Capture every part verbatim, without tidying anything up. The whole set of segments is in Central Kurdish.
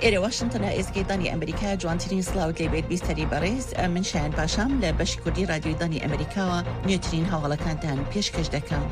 ئێرە واشنگتن ئێزگەیدانی ئەمریکا جوانترین سلااوت لێبێت بیستەری بەڕێز من شایان پاشام لە بەشی کوردی رادیۆیدانی ئەمریکاوە نوێترین هەواڵەکانتان پێشکەش دەکەم.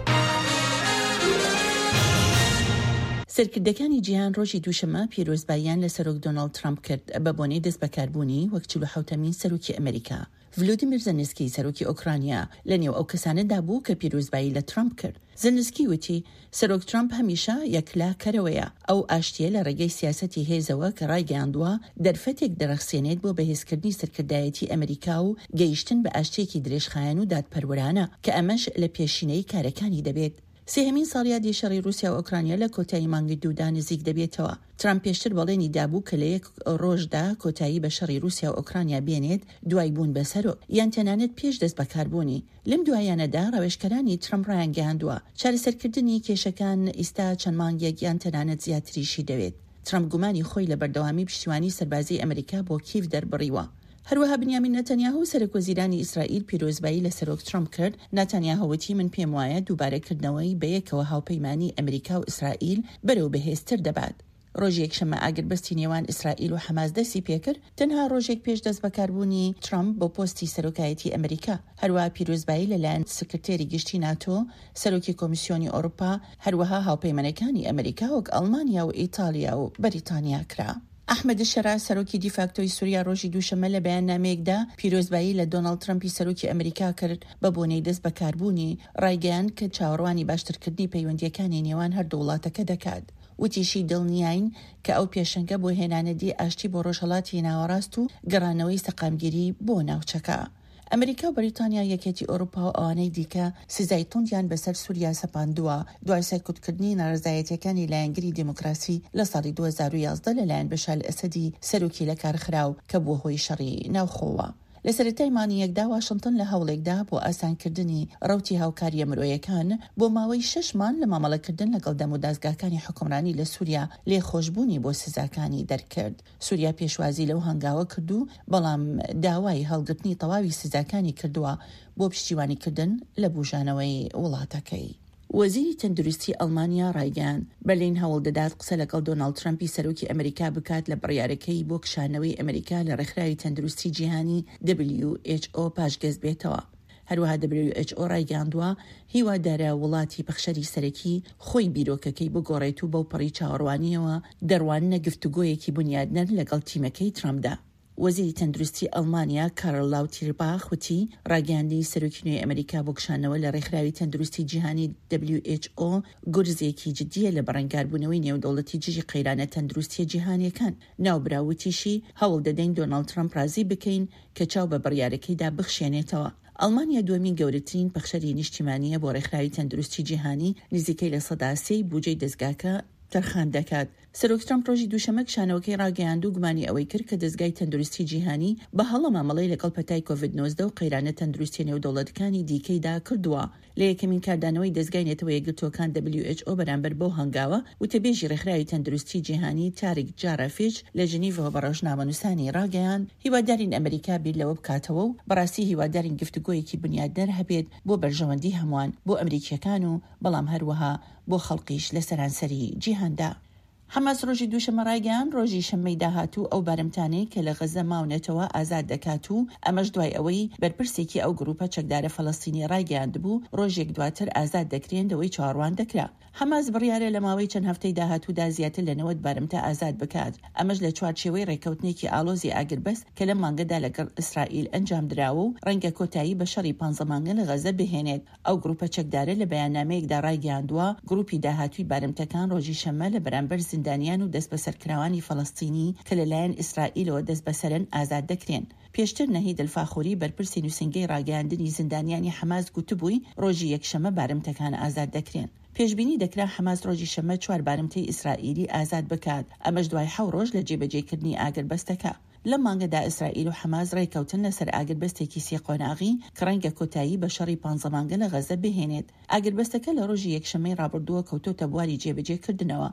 سەرکردەکانی جیهان ڕۆژی دووشەمە پیرۆزباییان لە سەرۆک دۆناڵد ترامپ کرد بە بۆنەی دەست بەکاربوونی وەک چل و حوتەمین سەرۆکی ئەمریکا. ڤلۆدیمیر زەلێنسکی سەرۆکی ئۆکرانیا لە نێو ئەو کەسانەدا بوو کە پیرۆزبایی لە ترامپ کرد. زەلێنسکی وتی سەرۆک ترامپ هەمیشە یەکلا کەرەوەیە ئەو ئاشتیە لە ڕێگەی سیاسەتی هێزەوە کە ڕایگەیاندووە دەرفەتێک دەرەخسێنێت بۆ بەهێزکردنی سەرکردایەتی ئەمریکا و گەیشتن بە ئاشتێکی درێژخایەن و دادپەروەرانە کە ئەمەش لە پێشینەی کارەکانی دەبێت. سێهەمین ساڵیادی شەڕی رووسیا و ئۆکرانیا لە کۆتایی مانگی دوودا نزیک دەبێتەوە. ترامپ پێشتر بەڵێنی دابوو کە لە یەک ڕۆژدا کۆتایی بە شەڕی رووسیا و ئۆکرانیا بێنێت دوای بوون بەسەرۆ یان تەنانەت پێش دەست بەکاربوونی. لەم دوایانەدا ڕەوێژکەرانی ترامپ ڕایانگەیاندووە چارەسەرکردنی کێشەکان ئیستا چەند مانگێک یان تەنانەت زیاتریشی دەوێت. ترامپ گومانی خۆی لە بەردەوامی پشتیوانی سەربازی ئەمریکا بۆ کیف دەربڕیوە. هەروەها بنیامین نەتەنیاهو سەرۆکوەزیرانی ئیسرائیل پیرۆزبایی لە سەرۆک ترامپ کرد. نەتەنیاهوتی من پێم وایە دووبارەکردنەوەی بەیەکەوە هاوپەیمانی ئەمریکا و ئیسرائیل بەرەو بەهێزتر دەبات. ڕۆژی یەکشەممە ئاگربەستی نێوان ئیسرائیل و حەماس دەستی پێکرد تەنها ڕۆژێک پێش دەست بەکاربوونی ترامپ بۆ پۆستی سەرۆکایەتی ئەمریکا. هەروەها پیرۆزبایی لەلایەن سکرتێری گشتی ناتۆ، سەرۆکی کۆمیسیۆنی ئەوروپا، هەروەها هاوپەیمانەکانی ئەمریکا وەک ئەڵمانیا و ئیتالیا و بەریتانیا کرا. ئەحمەد شەرا سەرۆکی دیفاکتۆی سووریا ڕۆژی دووشەمە لە بەیاننامەیەکدا پیرۆزبایی لە دۆناڵد ترامپی سەرۆکی ئەمریکا کرد بە بۆنەی دەست بەکاربوونی ڕایگەیان کە چاوەڕوانی باشترکردنی پەیوەندیەکانی نێوان هەردوو وڵاتەکە دەکات. وتیشی دڵنیاین کە ئەو پێشەنگە بۆ هێنانەدی ئاشتی بۆ ڕۆژهەڵاتی ناوەڕاست و گەڕانەوەی سەقامگیری بۆ ناوچەکە. ئەمریکا و بەریتانیا یەکێتی ئەوروپا و ئەوانەی دیکە سزای توندیان بەسەر سووریا سەپاندووە دوای سەرکوتکردنی ناڕزایەتیەکانی لایەنگری دیموکراسی لە ساڵی دوو هەزار و یازدە لەلایەن بەشار ئەسەدی سەرۆکی لە کارخراو کە بووە هۆی شەڕی ناوخۆوە. لە سەرەتای مانگێکدا واشنگتن لە هەوڵێکدا بۆ ئاسانکردنی ڕەوتی هاوکاریە مرۆیەکان بۆ ماوەی شەش مان لە مامەڵەکردن لەگەڵ دەم و دازگاکانی حکومڕانی لە سووریا لێخۆشبوونی بۆ سزاکانی دەرکرد. سووریا پێشوازی لەو هەنگاوە کردو بەڵام داوای هەڵگرتنی تەواوی سزاکانی کردووە بۆ پشتیوانیکردن لە بوژانەوەی وڵاتەکەی. وەزیری تەندروستی ئەڵمانیا ڕایگەیاند بەرلین هەوڵ دەدات قسە لەگەڵ دۆناڵد ترامپی سەرۆکی ئەمریکا بکات لە بڕیارەکەی بۆ کشانەوەی ئەمریکا لە ڕێکخراوی تەندروستی جیهانی دبلیو ئێچ ئۆ پاشگەز بێتەوە. هەروەها دبلیو ئێچ ئۆ ڕایگەاندووە هیوادارە وڵاتی بەخشەری سەرەکی خۆی بیرۆکەکەی بگۆڕێت و بەو پەڕی چاوەڕوانیەوە دەڕواننە گفتوگۆیەکی بنیادنەر لەگەڵ تیمەکەی ترامپدا. وەزیری تەندروستی ئەڵمانیا کارل لاوتیرباخ وتی ڕاگەاندنی سەرۆکی نوێی ئەمریکا بۆ کشانەوە لە ڕێکخراوی تەندروستی جیهانی دبلیو ئێچ ئۆ گورزێکی جدیە لە بەڕێنگاربوونەوەی نێودەوڵەتی جژی قەیرانە تەندروستی جیهانیەکان. ناوبراوتیشی هەوڵ دەدەین دۆناڵد ترامپ رازی بکەین کە چاو بە بڕیارەکەیدا بخشێنێتەوە. ئەڵمانیا دووەمین گەورەترین پەخشەری نیشتیمانیە بۆ ڕێکخراوی تەندروستی جیهانی نزیکەی لە سەدا سێی بودجەی دەستگاکە تەرخان دەکات. سەرۆک ترامپ ڕۆژی دووشەمە کشانەوەکەی ڕاگەیاند و گومانی ئەوەی کرد کە دەستگای تەندروستی جیهانی بە هەڵە مامەڵەی لەگەڵ پەتای کۆڤید نۆزدە و قەیرانە تەندروستی نێودەوڵەتەکانی دیکەیدا کردووە. لە یەکەمین کاردانەوەی دەستگای نێتەوە یەکگرتوەکان دبلیو ئێچ ئۆ بەرامبەر بۆ هەنگاوە وتەبێژی ڕێکخراوی تەندروستی جیهانی تاریک جارافیچ لە ژنیڤەوە بە ڕۆژنامەنووسانی ڕاگەیاند هیوادارین ئەمریکا بیر لەوە بکاتەوە و بەڕاستی هیوادارین گفتوگۆیەکی بنیادنەر هەبێت بۆ بەرژەوەندی هەمووان بۆ ئەمریکیەکان و بەڵام هەروەها بۆ خەڵقیش لە سەرانسەری جیهاندا. حەماس ڕۆژی دووشەمە ڕایگەیاند ڕۆژی شەممەی داهاتوو ئەو بارمتانەی کە لە غەزە ماونێتەوە ئازاد دەکات و ئەمەش دوای ئەوەی بەرپرسێکی ئەو گروپە چەکدارە فەڵەستینی ڕایگەیاند بوو ڕۆژێک دواتر ئازاد دەکرێندەوەی چاڕوان دەکرا. حەماس بڕیارە لە ماوەی چەند هەفتەی داهاتوودا زیاتر لە نەوەت بارمتە ئازاد بکات. ئەمەش لە چوارچێوەی ڕێکەوتنێکی ئالۆزی ئاگربەست کە لە مانگەدا لەگەڵ ئیسرائیل ئەنجام درراوە و ڕەنگە کۆتایی بە شەڕی پانزە مانگە لە غەزە بهێنێت. ئەو گروپە چەکدارە لە بەیاننامەیەکدا ڕایگەیاندووە گروپی داهاتووی بارمتەکان ڕۆژی شەممە لە بەرامبەر زیندانیان و دەست سەرکراوانی فەڵەستینی کە لەلایەن ئیسرائیلەوە دەست بەسەرن ئازاد دەکرێن. پێشتر نەهید الفاخوری بەرپرسی نووسنگەی ڕاگەیاندنی زیندانیانی حەماس گوتبووی ڕۆژی یەکشەمە بارمتەکان ئازاد دەکرێن. پێشبینی دەکرا حەماس ڕۆژی شەممە چوار بارمتەی ئیسرائیلی ئازاد بکات. ئەمەش دوای حەو ڕۆژ لە جێبەجێکردنی ئاگربەستەکە. لەم مانگەدا ئیسرائیل و حەماس ڕێکەوتن لەسەر ئاگربەستێکی سێ قۆناغی کە ڕەنگە کۆتایی بە شەڕی پانزە مانگە لە غەزە بهێنێت. ئاگربەستەکە لە ڕۆژی یەکشەمەی ڕابردووە کەوتۆتە بواری جێبەجێکردنەوە.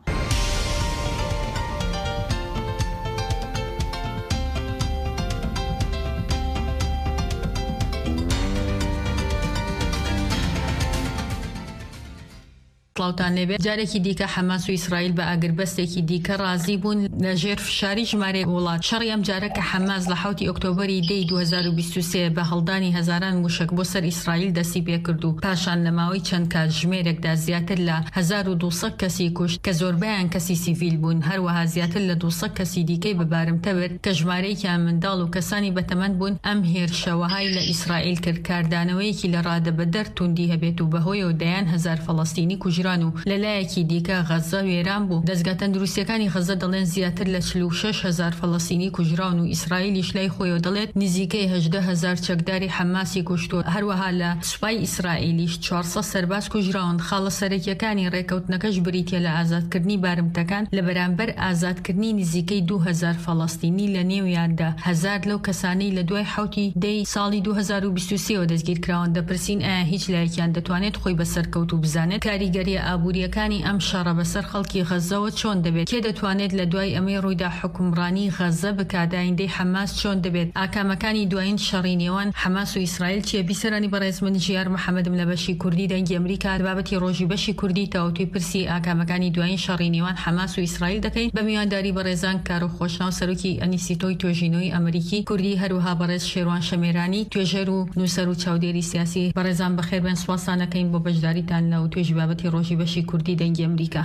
سڵاوتان لێبێت. جارێکی دیکە حەماس و ئیسرائیل بە ئاگربەستێکی دیکە ڕازی بوون لە ژێر فشاری ژمارەیەک وڵات. شەڕی ئەم جارە کە حەماس لە حوتی ئۆکتۆبەری دەی دوو هەزار و بیست و سێ بە هەڵدانی هەزاران موشک بۆ سەر ئیسرائیل دەستی پێ کرد و پاشان لە ماوەی چەند کات ژمێرێکدا زیاتر لە هەزار و دووسەد کەسی کوشت کە زۆربەیان کەسی سیڤیل بوون. هەروەها زیاتر لە دووسەد کەسی دیکەی بەبارمتە برد کە ژمارەیەکیان منداڵ و کەسانی بەتەمەند بوون. ئەم هێرشەوەهای لە ئیسرائیل کرد کاردانەوەیەکی لە ڕادەبەدەر توندی هەبێت و بەهۆیەوە دەیان هەزار فەڵەستینی کوژران و لەلایەکی دیکە غەزە وێران بوو. دەستگا تەندروستیەکانی غەزە دەڵێن زیاتر لە چل و شەش هەزار فەڵەستینی کوژران و ئیسرائیلیش لای خۆیەوە دەڵێت نزیکەی هەژدە هەزار چەکداری حەماسی کوشتووە. هەروەها لە سوپای ئیسرائیلیش چوارسەد سەرباز کوژراون. خاڵە سەرەکیەکانی ڕێکەوتنەکەش بریتە لە ئازادکردنی بارمتەکان لە بەرامبەر ئازادکردنی نزیکەی دوو هەزار فەڵەستینی لە نێویاندا. هەزار لەو کەسانەی لە دوای حوتی دەی ساڵی دوو هەزار و بیست و سێ ەوە دەستگیر کراون. دەپرسین ئایا هیچ لایەکیان دەتوانێت خۆی بەسەرکەوت و بزانێت کاریگەریە ئابوووریەکانی ئەم شەڕە بەسەر خەڵکی غەزەوە چۆن دەبێت؟ کێ دەتوانێت لە دوای ئەمەی ڕوویدا حکومڕانی غەزە بکات؟ ئایندەی حەماس چۆن دەبێت؟ ئاکامەکانی دوایین شەڕی نێوان حەماس و ئیسرائیل چیە؟ بیسەرانی بەڕێز من ژیار محەممەدم لە بەشی کوردی دەنگی ئەمریکا بابەتی ڕۆژی بەشی کوردی تاوتوی پرسی ئاکامەکانی دوایین شەڕی نێوان حەماس و ئیسرائیل دەکەین بە میوانداری بەڕێزان کار و خۆشناو سەرۆکی ئەنیسیتۆی توێژینەوەی ئەمریکی کوردی، هەروەها بەڕێز شێروان شەمێرانی توێژەر و نووسەر و چاودێری سیاسی. بەڕێزان بەخێر بێن، سوپاسانەکەین بۆ بەشداریتان لە توێژی بابەتی ڕۆژی بەشی کوردی دەنگی ئەمریکا.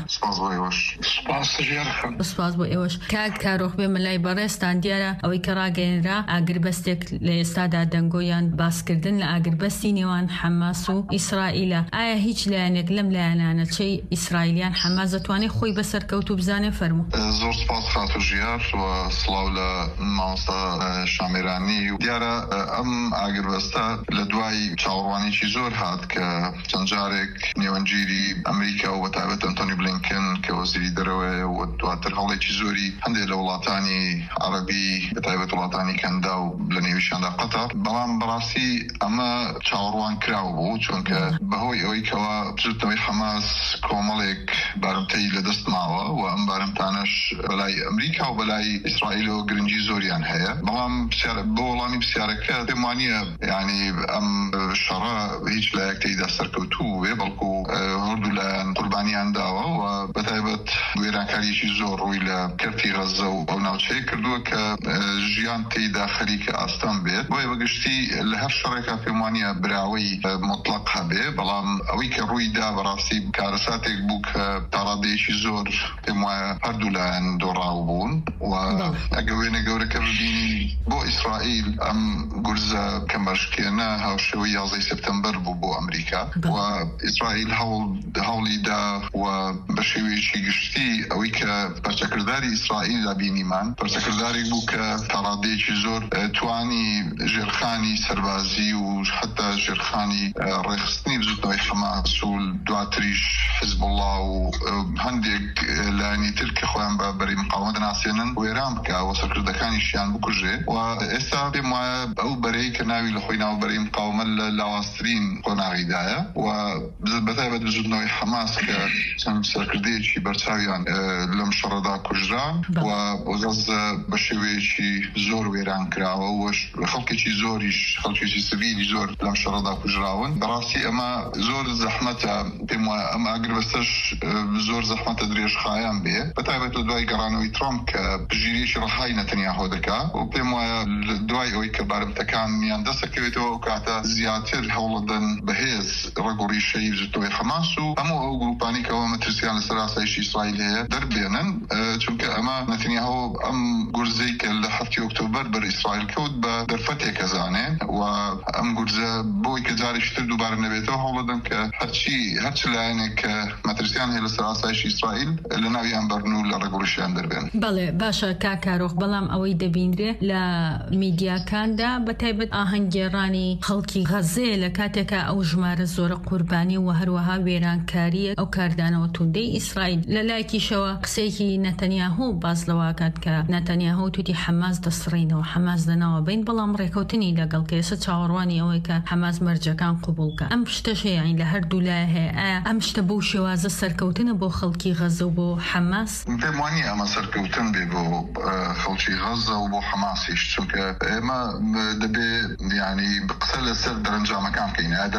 سپاس بۆ ئێوەش. کاک کارۆخ بێ مەلای بەڕێزتان دیارە ئەوەی کە ڕاگەیەنرا ئاگربەستێک لە ئێستادا دەنگۆیان باسکردن لە ئاگربەستی نێوان حەماس و ئیسرائیلە. ئایا هیچ لایەنێک لەم لایەنانە چەی ئیسرائیلیان حەماس دەتوانێت خۆی بەسەرکەوت و بزانێ؟ فەرموو. زۆر سپاس خاتو ژیار و سڵاو لە مامۆستا شامێرانی. دیارە ئەم ئاگربەستە لە دوای چاوەڕوانێکی زۆر هات کە چەند جارێک نێوەنگیری ئەمریکا و بەتایبەت ئەنتۆنی بلینکن کە وەزیری دەرەوەیە و دواتر هەڵێکی زۆری هەندێک لە وڵاتانی عەرەبی بەتایبەت وڵاتانی کەندا و لە نێویشاندا قەتەر، بەڵام بەڕاستی ئەمە چاوەڕوان کراوە بوو چونکە بەهۆی ئەوەی کەوا بزوتنەوەی حەماس کۆمەڵێک بارمتەی لەدەست ماوە و ئەم بارمتانش بەلای ئەمریکا و بەلای ئیسرائیلەوە گرنگی زۆریان هەیە. بەڵام بۆ وەڵامی پرسیارەکە پێم وانییە یعنی ئەم شەڕە هیچ لایەک تێیدا سەرکەوتوو بێ، بەڵکو هەردوو لایەن قوربانیان داوە و بەتایبەت وێرانکاریەکی زۆر ڕووی لە کەرتی غەزە و ئەو ناوچەیە کردووە کە ژیان تێیدا خەریکە ئاستان بێت. بۆیە بەگشتی لە هەر شەڕێکا پێم وانییە براوەی مطلق هەبێ، بەڵام ئەوەی کە ڕوویدا بەڕاستی کارەساتێک بوو کە تاڕادەیەکی زۆر پێم وایە هەردوو لایەن دۆڕاو بوون و ئەگە وێنە گەورەکە ببینی بۆ ئیسرائیل ئەم گورزە کەمەشکێنە هاوشێوەی یازدەی سپتەمبەر بوو بۆ ئەمریکا و ئیسرائیل هەوڵیدا و بە شێوەیەکی گشتی ئەوەی کە پەرچەکرداری ئیسرائیل لە بینیمان پەرچەکردارێک بوو کە تاڕادەیەکی زۆر توانی ژێرخانی سەربازی و حتا ژێرخانی ڕێخستنی بزوتنەوەی حەماس و دواتریش حزب الله و هەندێک لایەنی تر کە خۆیان بە بەری مقاومەت دەناسێنن وێران بکە و سەرکردەکانیشیان بکوژێ. و ئێستا پێم وایە ئەو بەرەی کە ناوی لە خۆی ناوبەرەی مقاومەت لە لاوااسترین قۆناغیدایە و بەتایبەت بزوتنەوەی حەماس کە چەند سەرکردەیەکی بەرچاویان لەم شەڕەدا کوژران و غەزە بە شێوەیەکی زۆر وێران کراوە و خەڵکێکی زۆریش خەڵکێکی سڤیلی زۆر لەم شەڕەدا کوژراون. بەڕاستی ئەمە زۆر زەحمەتە، پێم وایە ئەم ئاگربەستەش زۆر زەحمەتە درێژخایان بێ، بەتایبەت لە دوای گەڕانەوەی ترامپ کە پژگیریەکی ڕەهای نەتەنیاهۆ دەکا و پێم وایە دوای ئەوەی کە بارمتەکانیان دەسەکەوێتەوە ئەو کاتە زیاتر هەوڵەدەن بەهێز ڕێگەڕیشەی بزوتنەوەی حەماس و هەموو ئەو گروپانی کەەوە مەترسیان لەسەر ئاسایشی ئیسرائیل هەیە دەربێنن، چونکە ئەمە نەتەنیاهۆ ئەم گورزەی کە لە هەفتی ئۆکتۆبەر بەر ئیسرائیل کەوت بە دەرفەتێک ئەزانێ و ئەم گورزە بۆی کە جارێکی تر دووبارە نەبێتەوە هەوڵەدەن کە هەرچی هەرچ لایەنێک کە مەترسیان هەیە لەسەر ئاسایشی ئیسرائیل لە ناویان بەرن و لە ڕێگەڕیشیان دەربێن. بەڵێ باشە کاکارۆخ، بەڵام ئەوەی دەبیندرێ لە میدیاکاندا بەتایبەت ئاهەنگگێڕانی خەڵکی غەزەیە لە کاتێکە ئەو ژمارە زۆرە قوربانی و هەروەها وێرانکاریە ئەو کاردانەوە توندەی ئیسرائیل. لە لایەکیشەوە قسەیەکی نەتەنیاهۆ باز لەواکات کە نەتەنیاهۆ توتی حەماس دەسڕینەوە، حەماس دەناوە بین، بەڵام ڕێکەوتنی لەگەڵ کە ئێستا چاوەڕوانی ئەوەی کە حەماس مەرجەکان قبولکە. ئەم شتەش هەیە لە هەردوو لای هەیە. ئەم شتە بەو شێوازە سەرکەوتنە بۆ خەڵکی غەزە و بۆ حەماس؟ پێم وانییە ئەمە سەرکەوتن بێ بۆ خەڵکی غەزە و بۆ حەماسیش، چونکە ئێمە دەبێ یعنی قسە لەسەر دەرەنجامەکان بکەین. دەرەنجام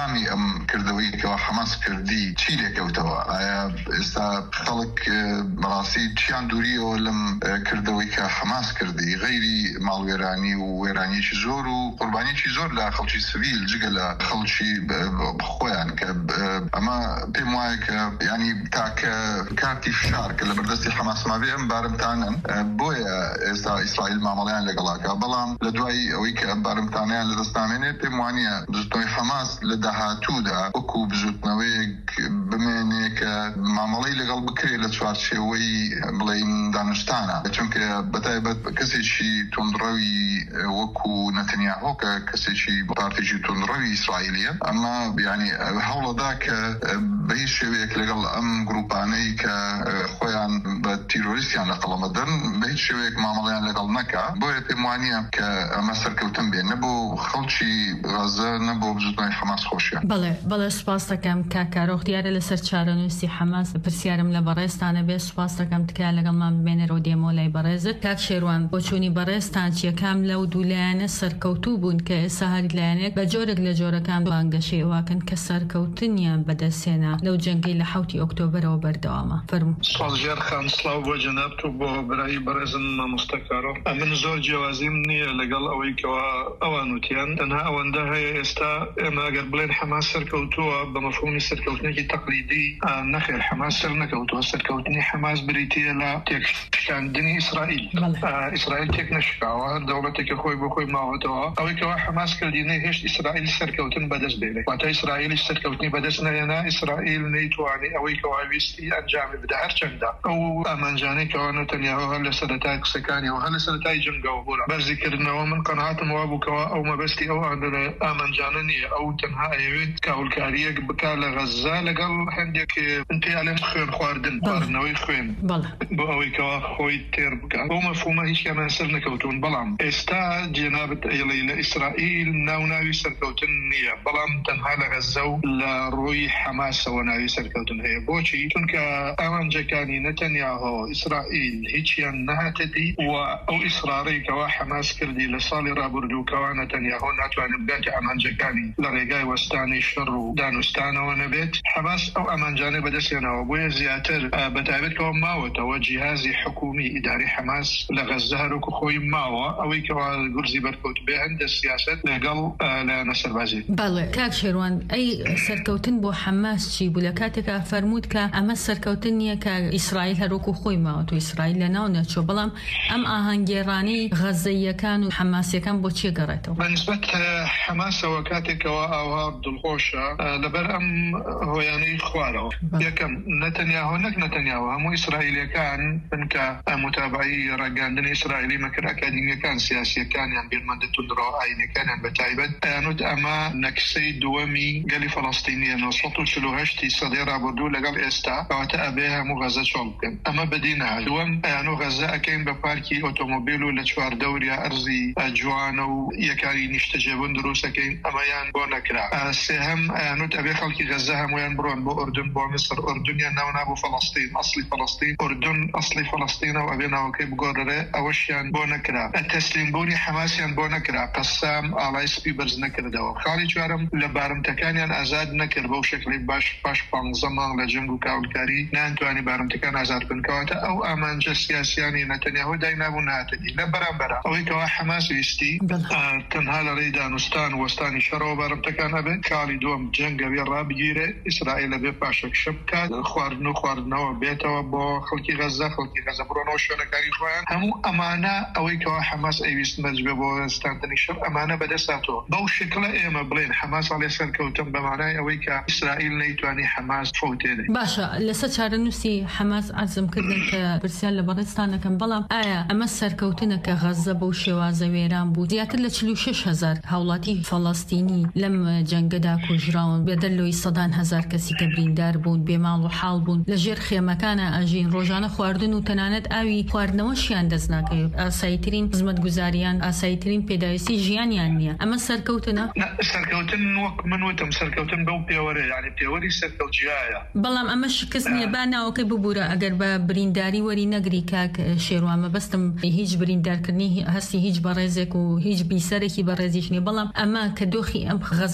ئەنجامی ئەم کردەوەیەکەوە حەماس کردی چی لێکەوتەوە؟ ئایا ئێستا خەڵک بەڕاستی چیان دووریەوە لەم کردەوەی کە حەماس کردی غەیری ماڵوێرانی و وێرانیەکی زۆر و قوربانیەکی زۆر لە خەڵکی سڤیل جگە لە خەڵکی خۆیان کە ئەمە پێم وایە کە ینی تاکە کارتی فشار کە لە بەردەستی حەماس مابێ ئەم بارمتانن بۆیە ئێستا ئیسرائیل مامەڵەیان لەگەڵاکە بەڵام لە دوای ئەوەی کە ئەم بارمتانیان لەدەستامێنێت پێم وانە بزوتنەوەی حەماس لە داهاتوودا وەکو بزوتنەوەیەک بمێنێ کە مامەڵەی لەگەڵ بکرێت لە چوارچێوەی بڵین دانشتانە چونکە بەتایبەت کەسێکی تونندڕەوی وەکو نەتەنیاهۆ کە کەسێکی پارتێکی تونندڕەوی ئیسرائیلیە ئەمە ینی هەوڵەدا کە بە هیچ شێوەیەک لەگەڵ ئەم گروپانەی کە خۆیان بە تیرۆریستیان لە قەڵەمە دەن بە هیچ شێوەیەک مامەڵەیان لەگەڵ نەکا بۆیە پێم وانە کە ئەمە سەرکەوتن بێن نەبوو خەڵکی غەزە نەبوو بزوتنەوەی حەماس خۆشیە. بەڵێ بەڵێ سوپاس دەکەم کاکارۆخ دیارە لەسەر چارەنووسی حەماس پرسیارم لە بەڕێستانە بێ سوپاس دەکەم تکایە لەگەڵمان بمێنێرەوە دێمۆ لای بەڕێزت. کاک شێروان بۆ چوونی بەڕێستان یەکام لەو دوو لایەنە سەرکەوتوو بوون کە ئێستا هەر لایەنێک بە جۆرێک لە جۆرەکان بانگەشەی ئەواکەن کە سەرکەوتنیان بەدەستێنا لەو جەنگەی لە حوتی ئۆکتۆبەرەوە بەردەوامە. فەرموو. سپاسگزار خانم سڵاو بۆ جەناب و بۆ برای بەڕێزم مامۆستا کارۆخ. من زۆر جیاوازیم نییە لەگەڵ ئەوەی کەوا ئەوان وتیان تەنها ئەوەندە هەیە ئێستا ئێمە ئەگەر بڵێن حەماس سەرکەوتووە بە مەفهومی سەرکەوتنێکی تەقلیدی نەخێر حەماس سەر نەکەوتووە سەرکەوتنی حەماس بریتیە لە تێکشکاندنی ئیسرائیل. ئیسرائیل تێک نەشکاوە هەر دەوڵەتێکی خۆی بۆ خۆی ماوەتەوە ئەوەی کەوا حەماس کردینە هێشت ئیسرائیل سەرکەوتن بەدەست بێنێت واتە ئیسرائیل سەرکەوتنی بەدەست نەهێنا ئیسرائیل نەیتوانی ئەوەی کەوا ویستی ئەنجامی بدە هەرچەندە ئەو ئامانجانەی کەوا نەتەنیاهۆ هەر لە سەرەتای قسەکانیەوە هەر لە سەرەتای جنگەوە بووە بەرزیکردنەوە من قەناعەتم وا بوو کەوا ئەو مەبەستی ئەو ئامانجانە نییە ئەو تەنها ئەوێت کاولکاریەک بکا لە غەزا لەگەڵ هەندێک پێیاڵێن خوێن خواردن خواردنەوەی خوێن بۆ ئەوەی کەوا خۆی تێر بکات بۆ مەفهومە هیچیان سەر نەکەوتون بەڵام ئێستا جێنابەت ئەیڵێ لە ئیسرائیل ناوناوی سەرکەوتن نییە بەڵام تەنها لە غەزە و لە ڕووی حەماسەوە ناوی سەرکەوتن هەیە بۆچی چونکە ئامانجەکانی نەتەنیاهۆ ئیسرائیل هیچیان نهاتەدی و ئەو ئیسراری کەوا حەماس کردی لە ساڵی ڕابردوو کەوا نەتەنیاهۆ ناتوانێت بگاتە ئامانجەکانی لە ڕێگای وەستانی شەڕ و دانوستانەوە نەبێت حەماس ئەو ئامانجانەی بەدەستێنەوە بۆیە زیاتر بەتایبەتەوە ماوەتەوە جیهازی حکومی ئیداری حەماس لە غەزە هەروکو خۆی ماوە ئەوەی کەوا گورزی بەرکەوت بێ هەندە سیاست لەگەڵ لایەنە سەربازی. بەڵێ کاک شێروان ئەی سەرکەوتن بۆ حەماس چی بوو لە کاتێکا فەرمووت کە ئەمە سەرکەوتن نییە کە ئیسرائیل هەروکو خۆی ماوە و ئیسرائیل لە ناو نەچۆ بەڵام ئەم ئاهەنگێڕانی غەزەیەکان و حەماسیەکان بۆ چی گەڕێتەوە؟ بەنسبەت حەماسەوە کاتێکەوە ئاوا دڵخۆشە لەبەر ئەم هۆیانەی خوارەوە یەکەم نەتەنیاهۆ نەک نەتەنیاهۆ هەموو ئیسرائیلەکان بنکە متابعی ڕاگەاندنی ئیسرائیلی مەکرد ئەکادیمیەکان سیاسیەکانیان بێنمەندە تونندڕەوە ئاینەکانیان بەتایبەت ئەیانوت ئەمە نەکسەی دووەمی گەلی فەڵەستینیە نۆ سەد و چل و هەشت سەدەی ڕابردوو لەگەڵ ئێستا کەواتە ئەبێ هەموو غەزە چۆڵ بکەن ئەمە بەدینە دووەم ئەیانوو غەزە ئەکەین بە پارکی ئۆتۆمۆبیل و لە چواردەوریا ئەرزی جوانە و یەکاری نیشتەجێبوون دروستەکەین ئەمەیان بۆ نەکرا سێهەم ئەیانوت ئەبێ خەڵکی غەزە هەمویان بڕۆن بۆ ئوردن بۆ میسر ئوردنیان ناونابوو فەڵەستین ئەسلی فەڵەستین ئوردن ئەسلی فەڵەستینەوە ئەبێ ناوەکەی بگۆڕێ ئەوەشیان بۆ نەکرا تەسلیمبوونی حەماسیان بۆ نەکرا قەسام ئاڵای سپی بەرز نەکردەوە خاڵی چوارم لە بارمتەکانیان ئازاد نەکرد بەو شکلی باش پاش پانزە مانگ لە جنگ و کاولکاری نانتوانی بارمتەکان ئازاد بن کەواتە ئەو ئامانجە سیاسیانی نەتەنیاهۆ داینابوو نهاتەدی لە بەرامبەرە ئەوەی کەوا حەماس ویستی تەنها لە ڕێی دانوستان وەستانی شەڕەوە بارمتەکان هەبێت خاڵی دووەم جەنگەوی ڕابگیرێ ئیسرائیل لەبێ پاشەک شەب بکات خواردن و خواردنەوە بێتەوە بۆ خەڵکی غەزە خەڵکی غەزە بڕۆنەوە شوێنەکانی خۆیان هەموو ئەمانە ئەوەی کەوا حەماس ئەویست مەجبێ بۆ ستاندنی شەڕ ئەمانە بەدەستاتەوە بەو شکلە ئێمە بڵێن حەماس هەڵێ سەرکەوتن بەمانای ئەوەی کە ئیسرائیل نەیتوانی حەماس فەوتێنێ. باشە لەسەر چارەنووسی حەماس عەرزم کردن کە پرسیار لە بەڕێستانەکەم بەڵام ئایا ئەمە سەرکەوتنە کە غەزە بەو شێوازە وێران بوو زیاتر لە چل و شەش هەزار هاوڵاتی فەڵەستینی لەم جەنگەدا کوژراون بێدەلۆی سەدان هەزار کەسی کە بریندار بوون بێماڵ و حاڵ بوون لە ژێر خێمەکانە ئەژین ڕۆژانە خواردن و تەنانەت ئاوی خواردنەوەشیان دەست ناکەوێت ئاساییترین خزمەتگوزاریان ئاساییترین پێداویستی ژیانیان نییە ئەمە سەرکەوتنە سەرکەوتن وەک من وتم سەرکەوتن بەو پێوەرە یعنی پێوەری سەرکەوتجیایە بەڵام ئەمە شکست نییە با ناوەکەی ببوورە ئەگەر بە برینداری وەری نەگری کاک شێروان مەبەستم هیچ بریندارکردنی هەستی هیچ بەڕێزێک و هیچ بیسەرێکی بەڕێزیش نیە بەڵام ئەمە کە دۆخی ئەم غەزەیەکان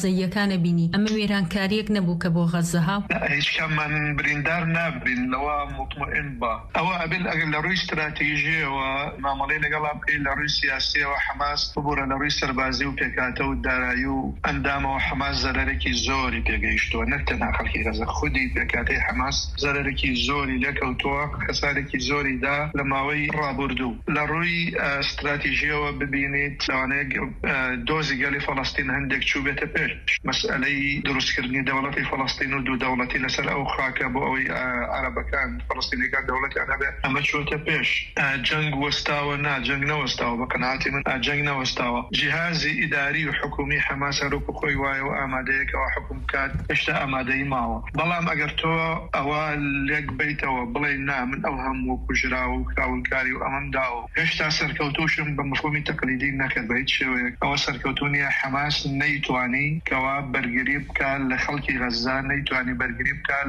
وێرانە بینی ئەمە وێرانکاریەک نەبوو کە بۆ غەزەها هیچ کەمان بریندار نابین لەوە مطمئن بە ئەوە ئەبن ئەگەر لە ڕووی استراتیژیەوە مامەڵەی لەگەڵا بکەین لە ڕووی سیاسیەوە حەماس ببوورە لە ڕووی سەربازی و پێکاتە و دارایی و ئەندامەوە حەماس زەرەرێکی زۆری پێگەیشتووە نەک تەنها خەڵکی غەزە خودی پێکاتەی حەماس زەرەرێکی زۆری لێکەوتووە خەسارێکی زۆری دا لە ماوەی ڕابردوو لە ڕووی استراتیژیەوە ببینیت لەوانەیە دۆزی گەلی فەڵەستین هەندێک چوو بێتە پێش مەسئلەی دروستکردنی دەوڵەتی فەڵەستین و دوو دەوڵەتی لەسەر ئەو خاکە بۆ ئەوەی عەرەبەکان فەڵەستینیەکان دەوڵەتیان هەبێت ئەمە چووەتە پێش جەنگ وەستاوە نا جەنگ نەوەستاوە بە قەناعەتی من جەنگ نەوەستاوە جیهازی ئیداری و حکومی حەماس هەروکو خۆی وایە و ئامادەیەکەوە حکوم بکات هێشتا ئامادەی ماوە بەڵام ئەگەر تۆ ئەوە لێک بیتەوە بڵێ نا من ئەو هەموو کوژرا و کراولکاری و ئەمەم داوە هێشتا سەرکەوتوشم بە مفهومی تەقلیدی نەکرد بە هیچ شێوەیەک ئەوە سەرکەوتونیە حەماس نەیتوانی کەوا بەرگری بکات لە خەڵکی غەزا نەیتوانی بەرگری بکات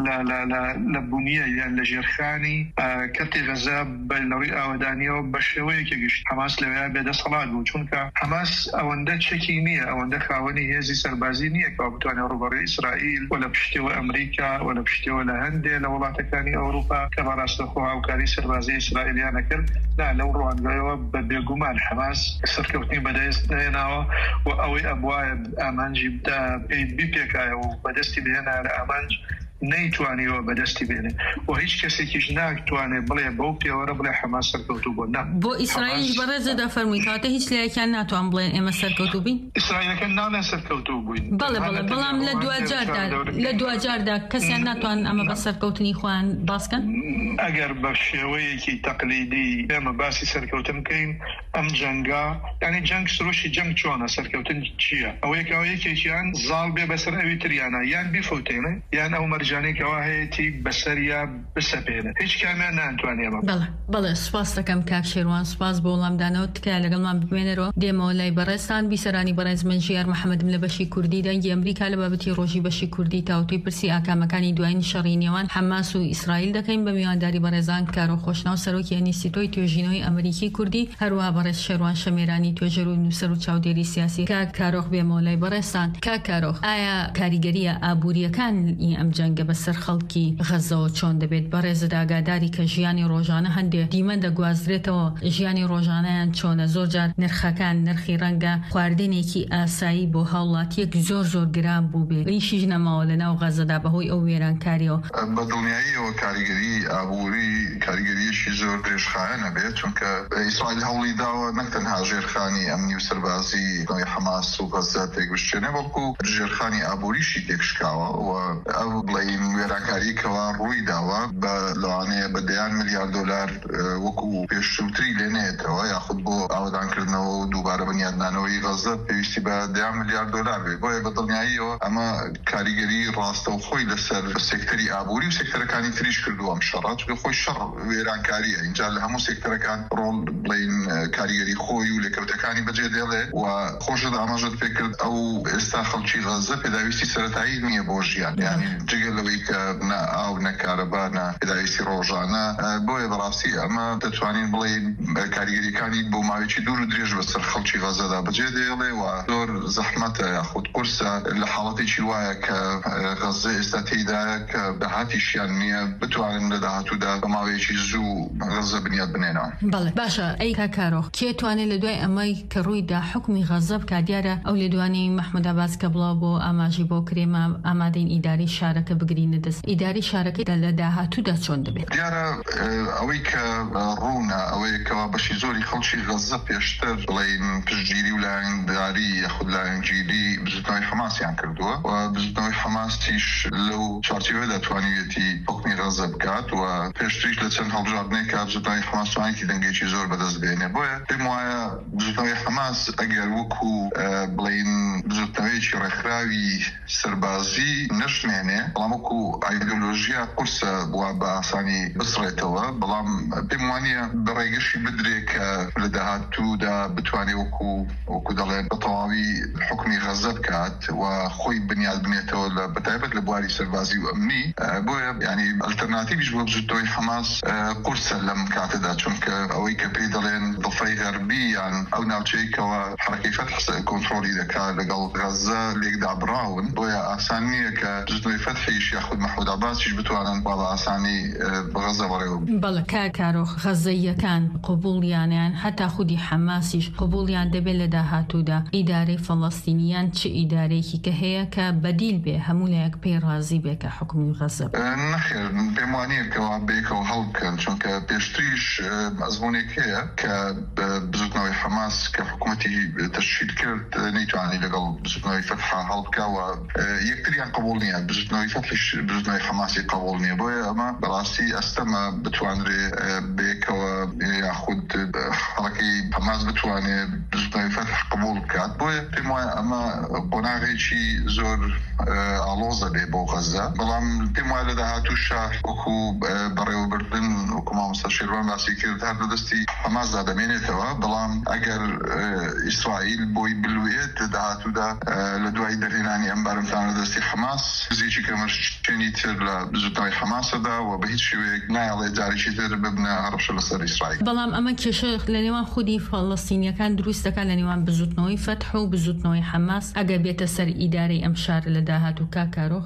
لە بوونیە یان لە ژێرخانی کەتی غەزا بە لەڕووی ئاوەدانیەوە بە شێوەیەکی گشت حەماس لەوەیە بێدەسەڵات بوو چونکە حەماس ئەوەندە چەکی نییە ئەوەندە خاوەنی هێزی سەربازی نییە کە بتوانێت ڕوبەڕووی ئیسرائیل و لە پشتیەوە ئەمریکا و لە پشتیەوە لە هەندێک لە وڵاتەکانی ئەوروپا کە بەڕاستەخۆ هاوکاری سەربازی ئیسرائیلیانە کرد لا لەو ڕوانگەیەوە بە بێگومان حەماس سەرکەوتنی بەدەست نهێناوە و ئەوەی ئەبوایە ئامانجی پێی بیپێکایە و بەدەستی بهێنا لە ئامانج نەیتوانیەوە بەدەستی بێنێ و هیچ کەسێکیش ناکتوانێت بڵێ بەو پێوەرە بڵێ حەماس سەرکەوتوو بۆ نا بۆ ئیسرائیل بەڕێزەدا فەرمووی کاتە هیچ لایەکیان ناتوان بڵێن ئێمە سەرکەوتوو بین ئیسرائیلەکان نانە سەرکەوتوو بووین بەڵێ بەڵێ بەڵام لە دوجاردا لە دوجاردا کەسیان ناتوان ئەمە بە سەرکەوتنی خۆیان باسکەن ئەگەر بە شێوەیەکی تەقلیدی ئێمە باسی سەرکەوتن بکەین ئەم جەنگا یعنی جەنگ سروشی جەنگ چۆنە سەرکەوتن چییە ئەوەیەکەوە یەکێکیان زاڵ بێ بەسەر ئەوی تریانە یان بیفەوتێنێ یان ئەو مەرجانێکەوە هەیەی بەسەریا بسەپێنە هیچ کامیان ناتوانێ بەڵێ بەڵێ سپاس دەکەم کاک شێروان سپاس بۆ وەڵامدانەوە تکایە لەگەڵمان بمێنەرەوە دێمەوە لای بەڕێستان بیسەرانی بەڕێز من ژیار محەممەدم لە بەشی کوردی دەنگی ئەمریکا لە بابەتی ڕۆژی بەشی کوردی تاوتوی پرسی ئاکامەکانی دوای شەڕی نێوان حەماس و ئیسرائیل دەکەین بە میوانداری بەڕێزان کارۆ خۆشناو سەرۆکی ئینستیتۆی توێژینەوەی ئەمریکی کوردی هەروەها بەڕێز شێروان شەمێرانی توێژەر و نووسەر و چاودێری سیاسی کاک کارۆخ بێمەوە لای بەڕێستان کاک کارۆخ ئایا کاریگەریە ئابوووریەکان ئەم جەنگە بەسەر خەڵکی غەزەوە چۆن دەبێت بەڕێزت ئاگاداری کە ژیانی ڕۆژانە هەندێک دیمە دەگوازرێتەوە ژیانی ڕۆژانەیان چۆنە زۆر جار نرخەکان نرخی ڕەنگە خواردنێکی ئاسایی بۆ هاوڵاتیەک زۆر زۆر گران بوو بێت ریشیش نەماوە لە ناو غەزەدا بەهۆی ئەو وێرانکاریەوە بە دڵنیاییەوە کاریگەری ئابووری کاریگەریەشی زۆر درێژخایەنە بێت چونکە ئیسرائیل هەوڵی داوە نەک تەنها ژێرخانی ئەمنی و سەربازی حەماس و غەزە تێکبشتێنێ بەڵکو ژێرخانی ئابووریشی تێکشکاوە و ئەو بڵین وێرانکاریکەوە ڕووی داوە بە لەوانەیە بە دەیان ملیار دۆلار وەکو پێشووتری لێنێتەوە یاخود بۆ ئاوادانکردنەوە و دووبارە بەنیادنانەوەی غەزە پێویستی بە دەیان ملیار دۆلار بێ بۆیە بە دڵنیاییەوە ئەمە کاریگەری ڕاستە و خۆی لەسەر سێکتەری ئابووری و سێکتەرەکانی تریش کردووە ئەم شەڕە چونکە خۆی شەڕ وێرانکاریە اینجا لە هەموو سێکتەرەکان ڕۆڵ بڵین کاریگەری خۆی و لێکەوتەکانی بەجێ دێڵێ و خۆشت ئاماژەت پێ کرد ئەو ئێستا خەڵکی غەزە پێداویستی سەرەتایی نییە بۆ ژیان یعنی جگە لەوەی کە نە ئاو نەکارەبا نە پێداویستی ڕۆژانە بۆیە بەڕاستی ئەمە دەتوانین بڵێن کاریگەریەکانی بۆ ماوەیەکی دوور و درێژ بەسەر خەڵکی غەزەدا بەجێ دێڵێ و زۆر زەحمەتە یاخود قورسە لە حاڵەتێکی وایە کە غەزە ئێستا تێیدایە کە بەهاتیشیان نییە بتوانن لە داهاتوودا بە ماوەیەکی زوو غەزە بنیاد بنێنەوە. بەڵێ باشە ئەی کاکارۆخ کێ توانێت لە دوای ئەمەی کە ڕوویدا حکمی غەزە بکات دیارە ئەو لێدوانی مەحموود عەباس کە بڵاو بۆ ئاماژی بۆ کرێمە ئامادەین ئیداری شارەکە بگرینە دەست ئیداری شارەکەی لە داهاتوودا چۆن دەبێت؟ دیارە ئەوەی کە ڕوونە ئەوەیەکەوە بەشی زۆری خەڵکی غەزە پێشتر بڵین پشتگیری و لایەنگداری یاخود لایەنگیری بزوتنەوەی حەماسیان کردووە و بزوتنەوەی حەماستیش لەو چارچێوەیەدا توانیوێتی حکمی غەزە بکات و پێشتریش لە چەند هەڵبژاردنێکە بزوتنەوەی حەماس توانێتی دەنگێکی زۆر بەدەست بێنێ بۆیە پێم وایە بزوتنەوەی حەماس ئەگەر وەکو بڵین بزوتنەوەیەکی ڕێکخراوی سەربازی نەشمێنێ بەڵام وەکو ئایدۆلۆژیا قورسە بووە بە ئاسانی بسڕێتەوە، بەڵام پێم وانە بەڕێگەشی بدرێت کە لە داهاتوودا بتوانێت وەکو وەکو دەڵێن بە تەواوی حکمی غەزە بکات و خۆی بنیاد بنێتەوە لە بەتایبەت لە بواری سەربازی و ئەمنی. بۆیە یعنی ئەلتەرناتیڤیش بۆ بزوتنەوەی حەماس قورسە لەم کاتەدا، چونکە ئەوەی کە پێی دەڵێن دڵفەی غەربی یان ئەو ناوچەیەکەوە حرەکەی فەتح کۆنتڕۆلی دەکات لەگەڵ غەزە لێکدا بڕاون، بۆیە ئاسان نییە کە بزوتنەوەی فەتحیش یاخود مەحموود عەباسیش بتوانن بە ئاسانی بە غەزە بەڕێوە بن. بەڵێ کاکارۆخ غەزەیەکان قبوڵیانیان هەتا خودی حەماسیش قبوڵیان دەبێت لە داهاتوودا ئیدارەی فەڵەستینیان چ ئیدارەیەکی کە هەیە کە بەدیل بێ هەموو لایەک پێی ڕازی بێ کە حکمی غەزە نەخێر پێم وانە کەوا بێکەوە هەڵ بکەن، چونکە پێشتریش ئەزمونێک هەیە کە بزوتنەوەی حەماس کە حکوومەتی تەشکیل کرد نەیتوانی لەگەڵ بزوتنەوەی فەتح هەڵ بکەوە، یەکتریان قبوڵ نییە، بزوتنەوەی فەتحیش بزوتنەوەی حەماسی قبوڵ نییە، بۆیە ئەمە بەڕاستی ئەستەمە بتوانرێ بێکەوە یاخود حەڵەکەی حەماس بتوانێت بزوتنەوەی فەتح قبوڵ بکات. بۆیە پێم وایە ئەمە قۆناغێکی زۆر ئاڵۆزە بێ بۆ غەزە، بەڵام پێم وایە لە داهاتووشە وەکو بەڕێوەبردن وەکو مامۆستا شێروان باسی کرد هەر لە دەستی حەماسدا دەمێنێتەوە، بەڵام ئەگەر ئیسرائیل بۆی بلوێت لە داهاتوودا لە دوای دەرهێنانی ئەم بارمتان لە دەستی حەماس زیێکی کەمەشتێنی تر لە بزوتنەوەی حەماسەدا و بە هیچ شێوەیەک نایڵێ جارێکی تر ببنە هەڕەشە لەسەر ئیسرائیل. بەڵام ئەمە کێشە لە نێوان خودی فەڵەستینیەکان دروست دەکات لە نێوان بزوتنەوەی فەتح و بزوتنەوەی حەماس ئەگەر بێتە سەر ئیدارەی ئەم شار لە داهاتوو کاکارۆخ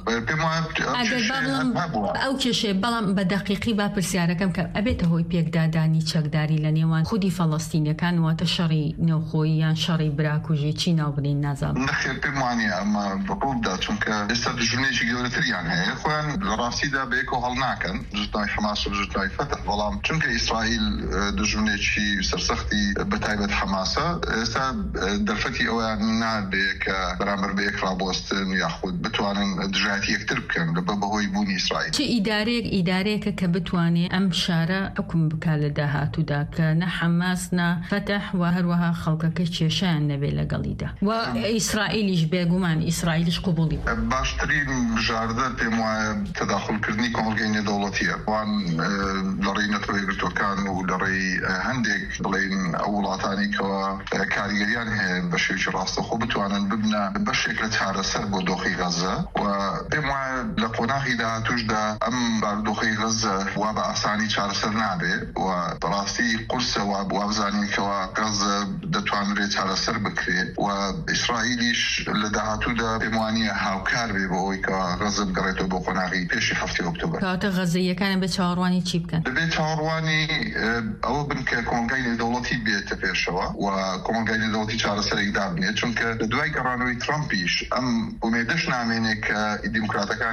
ئەو کێشێ. بەڵام بە دەقیقی با پرسیارەکەم کە ئەبێتە هۆی پێکدادانی چەکداری لە نێوان خودی فەڵەستینیەکان واتە شەڕی نێوخۆیی یان شەڕی براکوژی چی ناوبرین نازانم. نەخێر پێم وانە ئەمە بەڕوودا، چونکە ئێستا دژمنێکی گەورەتریان هەیە، خۆیان لە ڕاستیدا بەیەکەوە هەڵ ناکەن بزوتنەوەی حەماس و بزوتنەوەی فەتح، بەڵام چونکە ئیسرائیل دژمنێکی سەرسەختی بەتایبەت حەماسە، ئێستا دەرفەتی ئەویان نابێ کە بەرامبەر بە یەک ڕابوەستن یاخود بتوانن دژایەتی یەکتر بکەن لەبە بەهۆی بوونی ئیسرائیل. چه ئیدارەیەک ئیدارەیەکە کە بتوانێت ئەم شارە حکم بکات لە داهاتوودا کە نە حەماس نە فەتح و هەروەها خەڵکەکە کێشیان نەبێت لەگەڵیدا و ئیسرائیلیش بێگومان ئیسرائیلیش قبوڵی. باشترین بژاردە پێم وایە تەداخولکردنی کۆمەلگەی نێودەوڵەتیە، وان لە ڕێی نەتەوەی گرتوەکان و لە ڕێی هەندێک بڵێن ئەو وڵاتانی کەەوە کاریگەریان هەیە بە شێوکی ڕاستەخۆ بتوانن ببنە بەشێک لە چارەسەر بۆ دۆخی غەزە، و پێم وایە لە قۆناغی داهاتووشدا ئەم باردۆخی غەزە وا بە ئاسانی چارەسەر نابێ و بەڕاستی قورسە وا بزانینکەوە غەزە دەتوانرێت چارەسەر بکرێت و ئیسرائیلیش لە داهاتوودا پێم وانە هاوکار بێ بۆ ئەوەی کە غەزە بگەڕێتەوە بۆ قۆناغی پێشی هەفتی ئۆکتۆبەر. کەواتە غەزەیەکان بە چاوەڕوانی چی بکەن؟ دەبێت چاوەڕوانی ئەوە بن کە کۆمەلگای نێودەوڵەتی بێتە پێشەوە و کۆمەلگای نێودەوڵەتی چارەسەرێک دابنێت، چونکە لە دوای گەڕانەوەی ترامپیش ئەم ئومێدەش نامێنێت کە دیموکراتەکان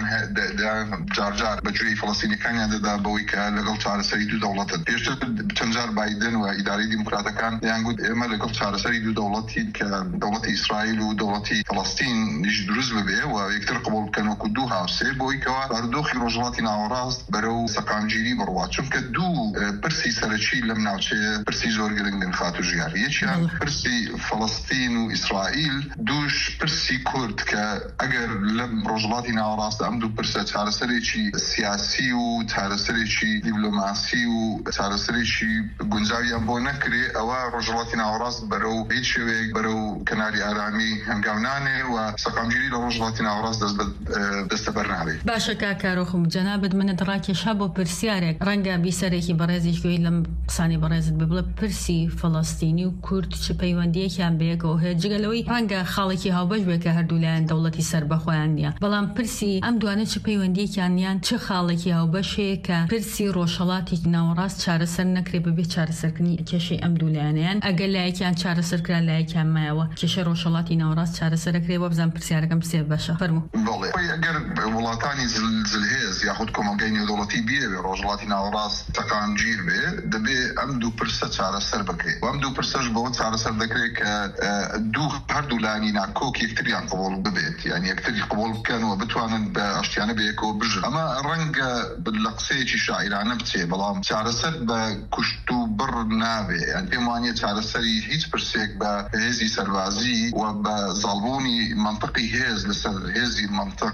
جارجار بەگوێی فەڵەستینیەکانیان دەدا بەوەی کە لەگەڵ چارەسەری دوو دەوڵەتن. پێشتر چەند جار بایدن و ئیدارەی دیموکراتەکان دەیانگوت ئێمە لەگەڵ چارەسەری دوو دەوڵەتین کە دەوڵەتی ئیسرائیل و دەوڵەتی فەڵەستین نیش دروست ببێ و یەکتر قبوڵ بکەن وەکو دوو هاوسێ، بۆی کەوا بارودۆخی ڕۆژهەڵاتی ناوەڕاست بەرەو سەقامگیری بڕوات، چونکە دوو پرسی سەرەکی لەم ناوچەیە پرسی زۆر گرنگن خاتوژیار، یەکیان پرسی فەڵەستین و ئیسرائیل، دووش پرسی کورد کە ئەگەر لەم ڕۆژهەڵاتی ناوەڕاست ئەم دوو پرسە چارەسەرێکی سیاسی و چارەسەرێکی دیبلۆماسی و چارەسەرێکی گونجاویان بۆ نەکرێ، ئەوە ڕۆژهەڵاتی ناوەڕاست بەرەو هیچ شێوەیەک بەرەو کەناری ئارامی هەنگاونانێ و سەقامگیری لە ڕۆژهەڵاتی ناوەڕاست دەستە بەرنابێت. باشە کاکارۆخم جەنابەت منت ڕاکێشا بۆ پرسیارێک ڕەنگە بیسەرێکی بەڕێزیش گوێی لەم قسانی بەڕێزت ببڵە پرسی فەڵەستینی و کورد چ پەیوەندیەکیان بەیەکەوە هەیە جگەلەوەی ڕەنگە خاڵێکی هاوبەش بێت کە هەردوولایەن دەوڵەتی سەربەخۆیان نییە، بەڵام پرسی ئەم دوانە چ پەیوەندیەکیان یان چه خاڵێکی هاوبەش هەیە کە پرسی ڕۆژهەڵاتی ناوەڕاست چارەسەر نەکرێ بەبێ چارەسەرکردنی کێشەی ئەم دوولایەنیان ئەگەر لایەکیان چارەسەرکرا لایەکیان مایەوە کێشە ڕۆژهەڵاتی ناوەڕاست چارەسەرەکرێ بۆ بزان پرسیارەکەم سێ بەشە فەرموو. بەڵێ ئەگەر وڵاتانی زلهێز یاخود کۆمەلگای نێودەوڵەتی بێ ڕۆژهەڵاتی ناوەڕاست تەقانگیر بێ دەبێ ئەم دوو پرسە چارەسەر بکرێت و ئەم دوو پرسەش بەوە چارەسەر دەکرێت کە دوو هەردوو لانی ناکۆک یەکتریان قبوڵ ببێت، یعنی یەکتری قبوڵ بکەن و بتوانن بە ئەشتیانە بەیەکەوە بژن. ئەمە ڕەنگە لە قسەیەکی شاعیرانە بچێ، بەڵام چارەسەر بە کوشت و بڕ نابێ، یان پێم وانە چارەسەری هیچ پرسێک بە هێزی سەربازی و بە زاڵبوونی منطقی هێز لەسەر هێزی منطقین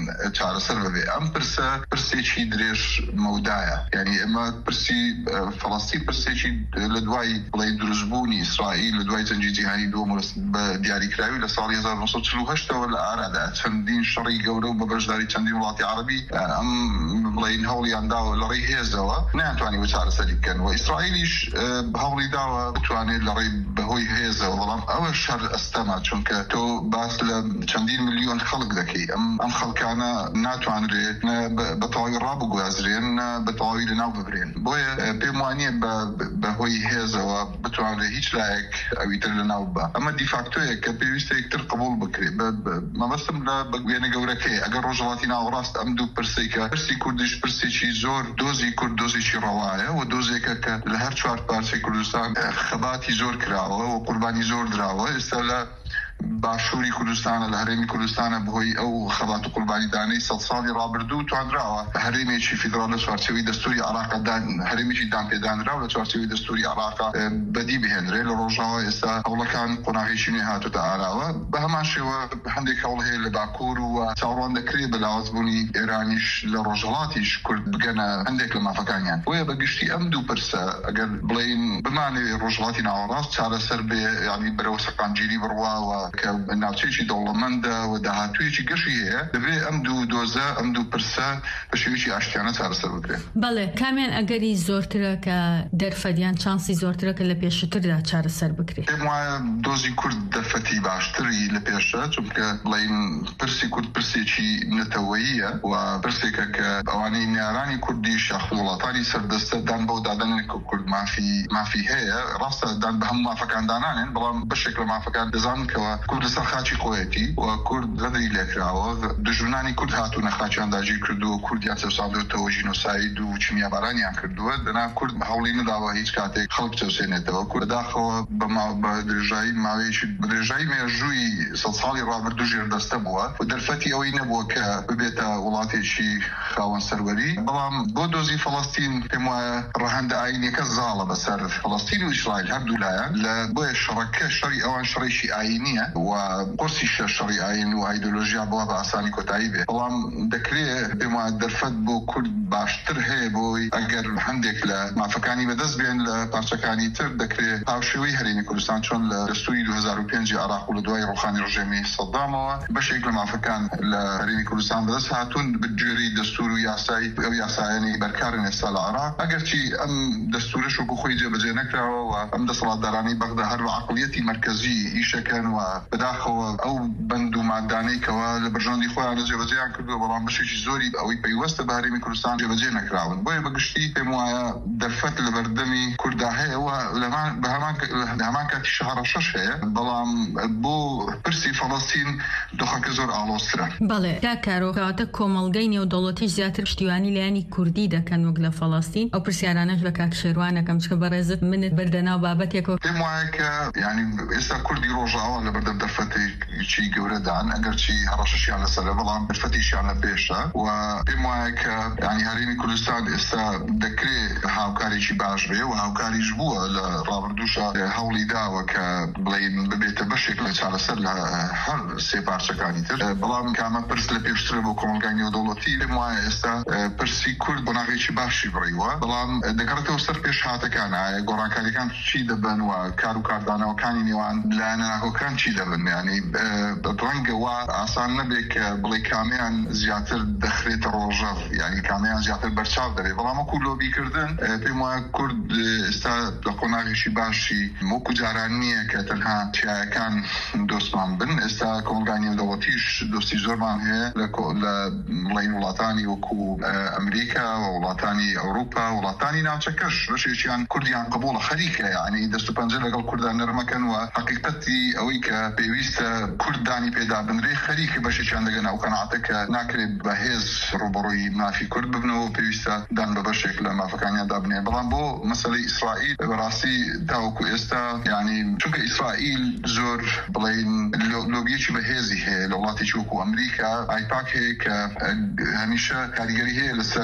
چارەسەر ببێ. ئەم پرسە پرسێکی درێژ مەودایە، یعنی ئێمە پرسی فەڵەستین پرسێکی لە دوای بڵێ دروستبوونی ئیسرائیل لە دوای جەنگی جیهانی دووەم بە دیاریکراوی لە ساڵی هەزار و نۆ سەد و چل و هەشتەوە لە ئارادا چەندین شەڕی گەورە و بە بەشداری چەندین وڵاتی عەرەبی ئەم بڵێن هەوڵیان داوە لە ڕێی هێزەوە نەیانتوانی بە چارەسەری بکەن و ئیسرائیلیش هەوڵی داوە بتوانێت لە ڕێی بەهۆی هێزەوە، بەڵام ئەوە شەر ئەستەما، چونکە تۆ باس لە چەندین ملیۆن خەڵک دەکەی، ئەم ئەم خەڵکانە ناتوانرێت بە تەواوی ڕابگوازرێن بە تەواوی لەناو ببرێن. بۆیە پێم وانییە بەهۆی هێزەوە بتوانرێت هیچ لایەک ئەوی تر لەناو بە. ئەمە دیفاکتۆیە کە پێویستە یەکتر قبول بکرێت. مەبەستم لە بەگوێنە گەورەکەی ئەگەر ڕۆژهەڵاتی ناوەڕاست ئەم دوو پرسەی کە پرسی کوردیش پرسێکی زۆر دۆزی کورد دۆزێکی ڕەوایە و دۆزێکە کە لە هەر چوار پارچەی کوردستان خەباتی زۆر کراوە و قوربانی زۆر دراوە. ئێستا لە باشووری کوردستانە لە هەرێمی کوردستانە بەهۆی ئەو خەبات و قوربانی دانەی سەد ساڵی ڕابردوو توانراوە هەرێمێکی فیدرال لە چوارچێوەی دەستوری عێراقا هەرێمێکی دانپێدانراوە لە چوارچێوەی دەستوری عێراقا بەدی بهێنرێ. لە ڕۆژاوە ئێستا هەوڵەکان قۆناغێکی نوێ هاتوتە ئاراوە. بە هەمان شێوە هەندێک هەوڵ هەیە لە باکوور و چاوەڕوان دەکرێت بە لاوازبوونی ئێرانیش لە ڕۆژهەڵاتیش کورد بگەنە هەندێک لە مافەکانیان. بۆیە بەگشتی ئەم دوو پرسە ئەگەر بڵێن بمانەوێت ڕۆژهەڵاتی ناوەڕاست چارەسەر بێ، یعنی بەرەو سەقامگیری بڕواوە کە ناوچەیەکی دەوڵەمەندە و داهاتوویەکی گەشی هەیە، دەبێت ئەم دوو دۆزە ئەم دوو پرسە بە شێوەیەکی ئاشتیانە چارەسەر بکرێت. بەڵێ کامیان ئەگەری زۆرترە کە دەرفەتیان چانسی زۆرترە کە لە پێشتردا چارەسەر بکرێت؟ پێم وایە دۆزی کورد دەرفەتی باشتری لە پێشە، چونکە بڵێن پرسی کورد پرسێکی نەتەوەییە و پرسێکە کە ئەوانەی نیارانی کوردی شاخ وڵاتانی سەردەستە دان بۆ دادنێک کورد مافی مافی هەیە. ڕاستە دان بە هەموو مافەکان دانانێن، بەڵام بەشێک لە مافەکان دەزانکەوە کورد لەسەر خاچی خۆیەتی و کورد ڕەدەی لێکراوە. دژمنانی کورد هاتوونە خاچیان داگیر کردووە، کوردیان سەوساندوێتەوە ژینۆساید و چمیابارانیان کردووە. دەنا کورد هەوڵی نەداوە هیچ کاتێک خەڵک چەوسێنێتەوە. کورد داخەوە بە درێژایی ماوەیەکی درێژایی مێژووی سەد ساڵی ڕابردوو ژێردەستە بووە و دەرفەتی ئەوەی نەبووە کە ببێتە وڵاتێکی خاوەن سەروەری. بەڵام بۆ دۆزی فەڵەستین پێم وایە ڕەهەندە ئاینیەکە زاڵە بەسەر فەڵەستین و ئیسرائیل هەردوولایەن. لە بۆیە شەڕەکە شەڕی ئەوان شەڕێکی ئاینیە و قرسی شەڕی ئاین و ئایدۆلۆژیا بووە بە ئاسانی کۆتایی بێ. بەڵام دەکرێت پێم وایە دەرفەت بۆ کورد باشتر هەیە بۆی ئەگەر هەندێک لە مافەکانی بەدەست بێن لە پارچەکانی تر دەکرێت هاوشێوەی هەرێمی کوردستان چۆن لە دەستوری دوو هەزار و پێنج عێراق و لە دوای ڕۆخانی ڕژێمی سەدامەوە بەشێک لە مافەکان لە هەرێمی کوردستان بەدەست هاتوون بەگوێرەی دەستور و یاسای ئەو یاسایانی بەرکارن ئێستا لە عێراق. ئەگەرچی ئەم دەستورش وەکو خۆی جێبەجێ نەکراوە و ئەم دەسەڵاتدارانی بەغدا هەر بە عەقڵیەتی مەرکەزی ئیشەکەن و بەداخەوە ئەو بەند و مادانەی کەوا لە بەرژەوەندی خۆیان جێبەجێیان کردووە، بەڵام بەشێکی زۆری ئەوەی پەیوەستە بە هەرێمی کوردستان جێبەجێ نەکراون. بۆیە بەگشتی پێم وایە دەرفەت لە بەردەمی کووردا هەیە و بە هەمان کاتی شەهرە شەش هەیە، بەڵام بۆ پرسی فەڵەستین دۆخەکە زۆر ئاڵۆزترە. بەڵێ کا کارۆکەواتە کۆمەڵگەی نێودەوڵەتیش زیاتر پشتیوانی لایانی کوردی دەکەن وەک لە فەڵەستین. ئەو پرسیارانەش لە کاک شێروانەکەم چکە بەڕێزت منت بەردەناو بابەتێکەوە. پێم وایە کە یعنی ئێستا کوردی ڕۆژاوە لە بەردەم دەرفەتێکی گەورەدان، ئەگەرچی هەڕەشەشیان لەسەرە بەڵام دەرفەتیشیان لە پێشە و پێم وایە کە ینی هەرێمی کوردستان ئێستا دەکرێت هاوکارێکی باش بێ و هاوکاریش بووە لە ڕابردووشە هەوڵی داوە کە بڵێن ببێتە بەشێک لە چارەسەر لە هەر سێ پارچەکانی تر. بەڵام کامە پرس لە پێشترە بۆ کۆمەلگای نێودەوڵەتی پێم وایە ئێستا پرسی کورد بۆ ناغێکی باشی بڕیوە، بەڵام دەکەڕێتەوە سەر پێش هاتەکان گۆڕانکاریەکان چی دەبن و کار و کاردانەوەکانی نێوان لایەنە ناکۆکان چی دەبن. ینی ڕەنگە وا ئاسان نەبێت کە بڵێ کامیان زیاتر دەخرێتە ڕۆژەڕ، ینی کامیان زیاتر بەرچاو دەبێت. بەڵام وەکو لۆبیکردن پێم وایە کورد ئێستا لە قۆناغێکی باشی وەکو جاران نییە کە تەنها چیایەکان دۆستمان بن. ئێستا کۆمەلگای نێودەوڵەتیش دۆستی زۆرمان هەیە لە بڵێن وڵاتانی وەکو ئەمریکا و وڵاتانی ئەوروپا و وڵاتانی ناوچەکەش بەشێکیان کوردیان قبوڵە خەریکە، ینی دەست و پەنجە لەگەڵ کوردان نەرمەکەن و حەقیقەتی ئەوەی کە پێویستە کوردانی پێدا بنرێ خەریکە بەشێکیان دەگەن ئەو قەناعەتە کە ناکرێت بەهێز ڕوبەڕووی مافی کورد ببنەوە پێویستە دان بە بەشێک لە مافەکانیان دابنێ. بەڵام بۆ مەسەلەی ئیسرائیل بەڕاستی تاوەکو ئێستا ینی چونکە ئیسرائیل زۆر بڵێن لۆبیەکی بەهێزی هەیە لە وڵاتێکی وەکو ئەمریکا ئایپاک هەیە کە هەمیشە کاریگەری هەیە لەسەر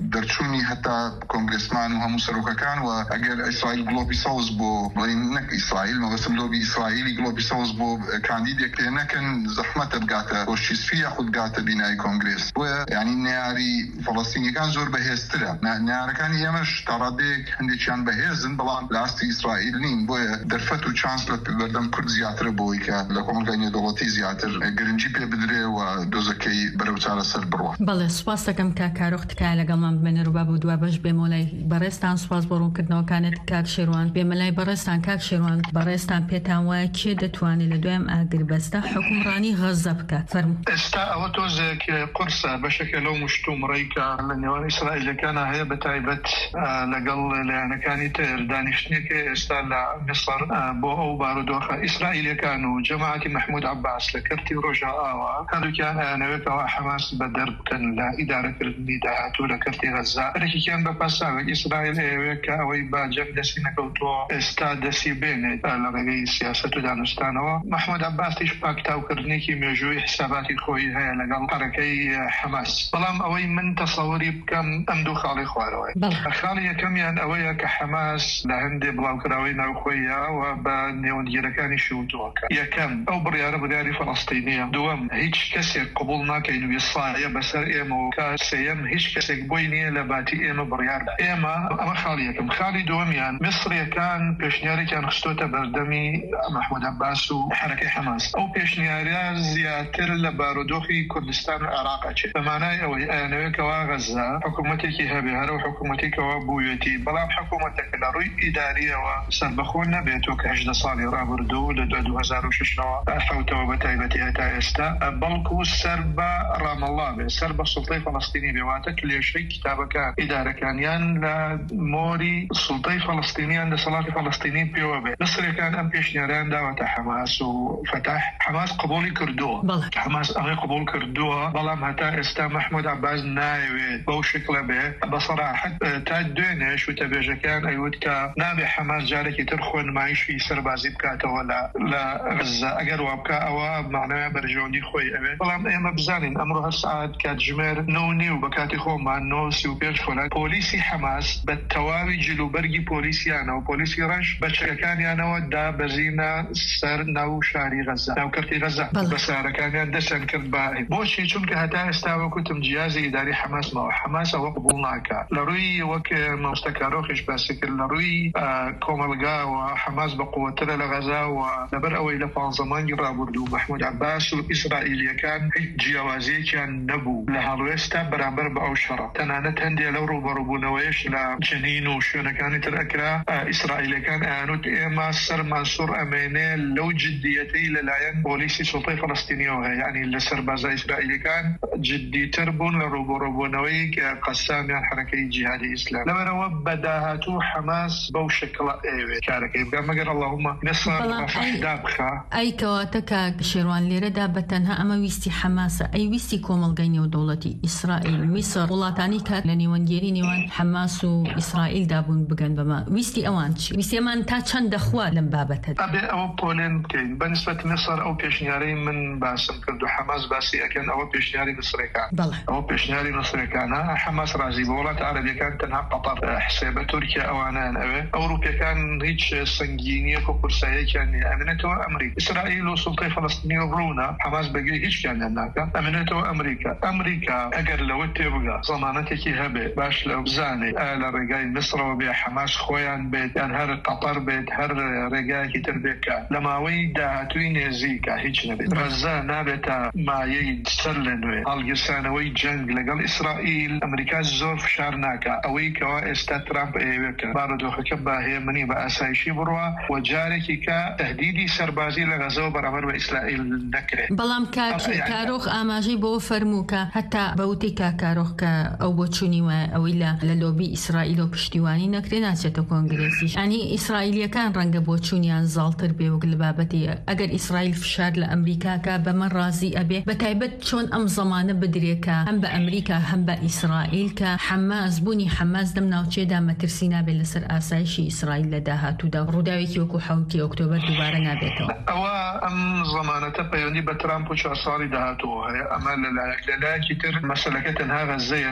درچوونی هەتا کۆنگرسمان و هەموو سەرۆکەکان و ئەگەر ئیسرائیل گلۆبی سەوز بۆ بڵین نەک ئیسرائیل مەبەستم لۆبی ئیسرائیلی گلۆبی سەوز بۆ کاندیدێک پێ نەکەن زەحمەتە بگاتە بۆ شیسفیە خود گاتە بینایی کۆنگرس بۆیە یعنی نێاری فەڵەستینیەکان زۆر بەهێزترە نێارەکانی ئێمەش تا ڕادەیەک هەندێکیان بەهێزن بەڵام لاستی ئیسرائیل نین بۆیە دەرفەت و چانس لە بەردەم کورد زیاترە بۆی کە لە کۆمەلگای نێودەوڵەتی زیاتر گرنگی پێ بدرێ و دۆزەکەی بەرەو چارەسەر بڕوە. بەڵێ سوپاس دەکەم کە کارۆخ تکایە لەگەڵمان بمێنە ڕووبا بۆ دوا بەش بێمۆلای بەڕێستان سوپاس بۆ ڕوونکردنەوەکانت کاک شێروان بێمەلای بەڕێستان کاک شێروان بەڕێستان پێتان وایە کێ دەتوانێت لە دوایم ئاگربەستە حکومڕانی غەزە بکات فەرموو. ئێستا ئەوە تۆزێک قورسە بەشێکە لەو مشتومڕیکە لە نێوان ئیسرائیلەکانە هەیە بە تایبەت لەگەڵ لایەنەکانی تر دانیشتنێکی ئێستا لە مصر بۆ ئەو بارودۆخە ئیسرائیلەکان و جەماعەتی محمود عباس لە کەرتی ڕۆژە ئاوا هەردووکیان هەیەنەوێتەوە حەماس بە دەربکەن لە ئیدارەکردنی داهاتوو لە کەرتی غەزە هەرێکیان بە پاساوێک ئیسرائیل ئەوەیە کە ئەوەی با جەنگ دەستی نەکەوتووە ئێستا دەستی بێنێت لە ڕێگەی سیاسەت و دانوستانەوە. محمود عباسیش پاکتاوکردنێکی مێژووی حساباتی خۆی هەیە لەگەڵ حرەکەی حەماس بەڵام ئەوەی من تەسەووری بکەم ئەم دوو خاڵی خوارەوەی خاڵی یەکەمیان ئەوەیە کە حەماس لە هەندێک بڵاوکراوەی ناوخۆیە و بە نێوەندگیرەکانی شوتووەکە یەکەم ئەو بڕیارە بڕیاری فەڵەستینیە دووەم هیچ کەسێک قبول ناکەین وێسایە بەسەر ئێمە و کە سێیەم هیچ کەسێک بۆی نییە لە باتی ئێمە بڕیاردا ئێمە ئەمە خاڵی یەکەم. خاڵی دووەمیان میسریەکان پێشنیارێکیان خستۆتە بەردەمی محمود عباس و حرەکەی حەماس ئەو پێشنیاریە زیاتر لە بارودۆخی کوردستان و عێراقا چێت بەمانای ئەوەی ئەیانەوێتەوە غەزە حکوومەتێکی هەبێ هەرە و حکوومەتێکەوە بوویەتی بەڵام حکوومەتێک لە ڕووی ئیداریەوە سەربەخۆ نەبێتەوە کە هەژدە ساڵی ڕابردوو لە دوو هەزار و شەشەوە حوتەوە بە تایبەتی هەتا ئێستا بەڵکو سەر بە ڕامەڵا بێ سەر بە سوڵتەی فەڵەستینی بێواتە کلێشەی کتابەکان ئیدارەکانیان لە مۆری سوڵتەی فەڵەستینیان دەسەڵاتی فەڵەستینی پێوە بێ نسرەکان ئەم پێشنیاریان داوەتە حەماس و فتح حەماس قبولی کردووە حەماس ئەوەی قبول کردووە بەڵام هەتا ئێستا محمود عباس نایوێت بەو شکلە بێ بەسەراحەت تا دوێنێ شوتەبێژەکان ئەیوت کە نابێ حەماس جارێکی تر خۆنمایشی سەربازی بکاتەوە لە غەزە ئەگەر وا بکە ئەوە معنەوە بەرژەوەندی خۆی ئەوێ بەڵام ئێمە بزانین ئەمڕۆ هەر سعات کاتژمێر نۆ نیو بە کاتی خۆمان نۆ سی و پێنج فۆلات پۆلیسی حەماس بە تەواوی جلوبەرگی پۆلیسیانەوە پۆلیسی ڕەش بەچەکانیانەوە دابەزینە سەر ناو شاری غەزە ناوکەرتی غەزە بەسارەکانیان دەسەن کرد بە بۆچی چونکە هەتا ئێستا وەکوتم جیازی ئیداری حەماسمەوە حەماس ئەوە قبوڵ ناکات لە ڕووی وەک مامۆستا کارۆخیش باسی کرد لە ڕووی کۆمەلگاوە حەماس بە قووەترە لە غەزا و لەبەر ئەوەی لە پانزە مانگی ڕابردوو محمود عباس و ئیسرائیلیەکان هیچ جیاوازیەکیان نەبوو لە هەڵوێستا بەرامبەر بە ئەو شەڕە تەنانەت هەندێک لەو ڕوبەڕووبوونەوەیش لە جنین و شوێنەکانی تر ئەکرا ئیسرائیلیەکان ئەیانوت ئێمە سەر مانسوور ئەمێنێ لەو جددیەتەی لەلایەن پۆلیسی سوڵتەی فەڵەستینیەوە هەیە یعنی لە سەربازای ئیسرائیلیەکان جددیتر بوون لە ڕوبەڕووبوونەوەی کە قەسامیان حرەکەی جیهادی ئیسلام لەبەرەوە بەداهاتوو حەماس بەو شکڵە ئەوێ کارەکەی بگە مەگەر اللهم نەسەر فەحدا بخە ئەی کەواتە کاک شێروان لێرەدا بەتەنها ئەمە ویستی حەماسە ئەی ویستی کۆمەڵگەی نێودەوڵەتی ئیسرائیل میسر وڵاتانی کات لە نێوەندگێری نێوان حەماس و ئیسرائیلدا بوون بگەن بەمە ویستی ئەوان چی ویستیمان تا چەند دەخوا لەم بابەتە ئەبێ ئەوە پۆلێن بکەین بەنسبەت میسر ئەو پێشنیارەی من باسم کرد و حەماس باسی ئەکەن ئەوە پێشنیاری مسرەکان ئەوە پێشنیاری مسرەکانە حەماس رازی بە وڵات عەرەبیەکان تەنها قەتەر حسێبە تورکیا ئەوانیان ئەوێ ئەوروپیەکان هیچ سنگینیەک و قورساییەکیان نییە ئەمێنێتەوە ئەمریکا ئیسرائیل و سوڵتەی فەڵەستینی ڕوونە حەماس بەگوێی هیچکیانیان ناکە ئەمێنێتەوە ئەمریکا ئەمریکا ئەگەر لەوە تێبگا زەمانەتێکی هەبێ باش لە بزانێ لە ڕێگای مسرەوە بێ حەماس خۆیان بێت یان هەر قەتەر بێت هەر ڕێگایەکی تر بێتکە لە ماوەی داهاتووی نێزیکە هیچ نەبێت غەزە نابێتە مایەی سەر لە نوێ هەڵگرسانەوەی جەنگ لەگەڵ ئیسرائیل ئەمریکا زۆر فشار ناکە ئەوەی کەوا ئێستا ترامپ ئەوێکە بارودۆخەکە باهێمنی بە ئاسایشی بڕوە و جارێکی کە تهدیدی سەربازی لە غەزەوە بەرامبەر بە ئیسرائیل نەکرێت بەڵام کارۆخ ئاماژەی بۆ فەرمووکە هەتا بەوتی کا کارۆخ کە ئەو بۆ چوونی وە ئەوەی لە لۆبی ئیسرائیل و پشتیوانی نەکرێ ناچێتە کۆنگرێسیش ئەنی ئیسرائیلیەکان ڕەنگە بۆ چوونیان زاڵتر بێ وەک لە بابەتی ئەگەر ئیسرائیل فشار لە ئەمریکاکە بەمە ڕازی ئەبێ بە تایبەت چۆن ئەم زەمانە بدرێکە هەم بە ئەمریکا هەم بە ئیسرائیل کە حەماس بوونی حەماس دەم ناوچێدا مەترسی نابێت لەسەر ئاسایشی ئیسرائیل لە داهاتوودا ڕووداوێکی وەکو حەوتی ئۆکتۆبەر دووبارە نابێتەوە ئەوە ئەم زەمانەتە پەیوەندی بە ترامپ و چوار ساڵی داهاتووە هەیە ئەمە لەلایەک لەلایەکی تر مەسەلەکە تەنها غەزەیە نەک فەڵەستین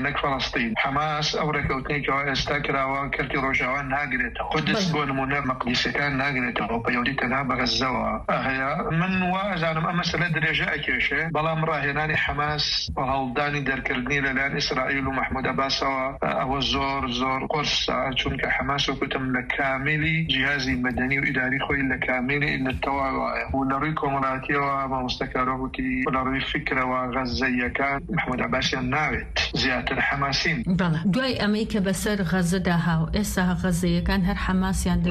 فلسطين حماس أو ركوتنيك واستكرا وكرتي روجاوان ناقرته قدس بون منى مقدسة كان ناقرته وبيوديتنا بغزوا هي من وازان أما مسألة درجة أكيشة بلا مراهناني حماس وهالداني دركردني للان إسرائيل ومحمود عباس أو زور زور قرصة چونك حماس وكتم لكاملي جهازي مدني وإداري خوي لكاملي إلا التواعي ولريكم مراتي وما مستكاروكي ولري فكرة وغزية كان محمود عباس الناوت زيادة الحماسين بله دوای أمريكا بسر غزة داها إسا غزية كان هر حماس يندو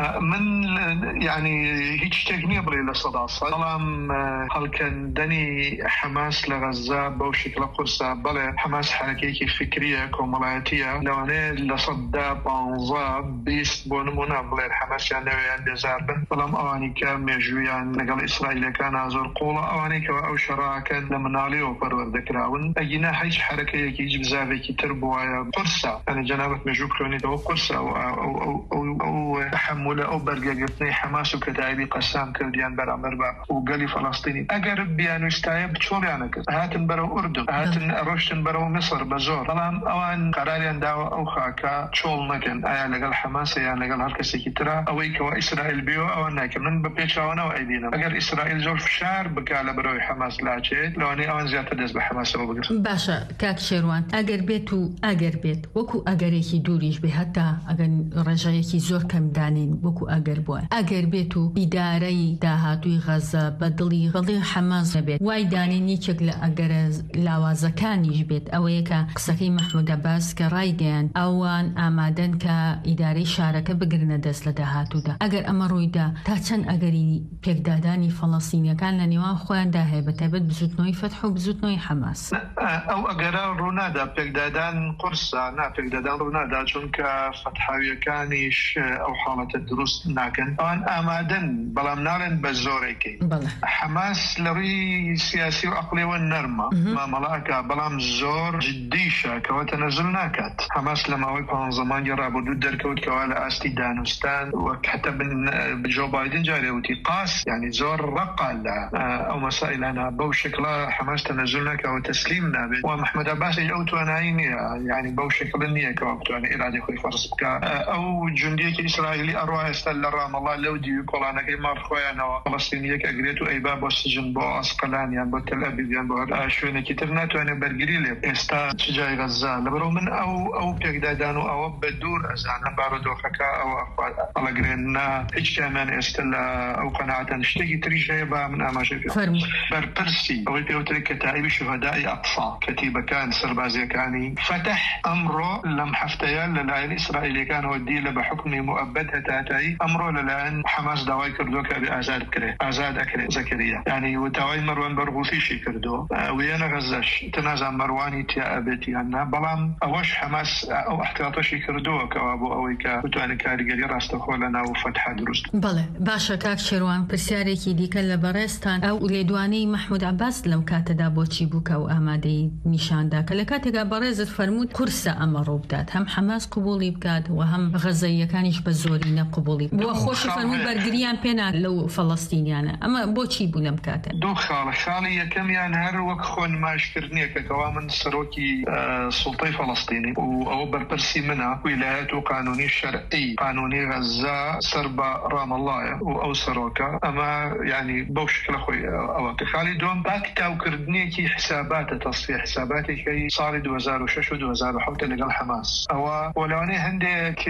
من يعني هيك تقنية بلي لصدا سلام هل كان دني حماس لغزة بوشكل قرصة بله حماس حركيكي فكرية كومالاتية لو أنا لصدا بانزا بيست بونمونا بلي الحماس يعني عند زاربن بلام أواني كان مجويان لقل إسرائيل كان عزور قولة أواني كوا أو شراكا لمنالي وبرور ذكراون أجينا هيش حركيكي جبزافيكي تربوايا قرصة أنا جنابت مجوب كوني دو قرصة أو, أو, أو, أو, أو تحمل أو برقاقتني حماس وكتائبي قسام كرديان برا مربع وقالي فلسطيني أقرب بيانو استايب تشور يعني هاتن برو أردن هاتن أروشتن برو مصر بزور طالما أوان قراريان داو أو خاكا تشول نكن آيا لقل حماس آيا لقل هالكسي كترا أويك وإسرائيل بيو أو ناكن من ببيتشاونا وأيدينا أقر إسرائيل زور فشار بكالا بروي حماس لاتشيت لو أني أوان زيادة دز بحماس وبقر باشا كاك شيروان أقر بيتو أقر بيت وكو أقريكي دوريش بهتا أقر رجايكي زور كم دانين وكو أقر بوا أقر بيتو إداري داهاتوي غزة بدلي غلي حماس نبيت واي دانين نيچك لأقر لاوازكانيش بيت أويكا قسكي محمود عباس كرايدين أوان آمادن كإداري شاركة بقرنا دس لداهاتو دا أقر أمروي دا تاچن أقري بيكداداني فلسطينيا كان لنيوان خوان داهي بتابت بزوتنوي فتح وبزوتنوي حماس أو أقر رونادا بيكدادان قرصة نا بيكدادان رونادا چونك فتحاوية كانيش أو حالة الدروس ناكن أوان آمادن بلام نالن بزوريكي حماس لري سياسي وعقلي والنرمة ما ملاكا بلام زور جديشة كواتنزل ناكت حماس لما ويقون زمان جرى بدود دركوت كوالا أستي دانوستان وحتى بجو بايدن جاري وتي قاس يعني زور رقا أو مسائل أنا بوشكلا حماس تنزلنا كوتسليمنا به ومحمد عباس يأوتو أنايني يعني بوشكل النية كوابتو أنا إرادي خوي فرص بك أو جنديك إسرائيلي أروح يستل رام الله لو دي يقول أنا كي مار خويانا وفلسطينية كأجريتو أي باب والسجن بو أسقلان يعني بو تل أبيب يعني بو شوينة كترناتو أنا برقريلي إستا شجاي غزة لبرو من أو أو بيقدادانو أو بدور أزانا باردو خكا أو على قرينا هيش كمان استلا أو قناعة نشتكي تريشة با من أماشي فيه بربرسي أو يتوترك كتائب شهداء أطفال كتيبة كان سربازي كاني فتح أمره لم حفتيان للعين إسرائيلي كان وديله بحكم مؤبد هتاتي أمره للعين حماس دواي كردوك بأزاد كري أزاد أكري زكريا يعني ودواي مروان برغوثي شي كردو ويانا غزاش تنازع مرواني تيا أبتي أنا بلام أوش حماس أو احتياطشي كردو كوابو أويكا وتواني كاري قلي راستخو لنا وفتح دروست بله باشا كاك شروان برسياريكي ديكا لبرستان أو ليدواني محمود عباس لو كاتدا بوچي بوكا وآمادي نشان داك لكاتدا برزت فرمود كرسة أمرو بدات هم حماس قبولي بكاد وهم غزية كانش بزورينا قبولي وخوش فرمود برقريان بينا لو فلسطينيانا أما بوچي بولم كاتا دو خال خالي يكم يعني هر وك خون ما اشكرني كوامن سروكي آه سلطي فلسطيني أو بربرسي منها ولايات قانوني شرعي قانوني غزة سربا رام الله أو سروكا أما يعني بوشكل أخوي أوك خالي دوم باكتا وكردني كي حسابات تصفيح حساباتي كي صار دو هزار وشش ودو هزار وحوت لقال حماس أو ولوني هندك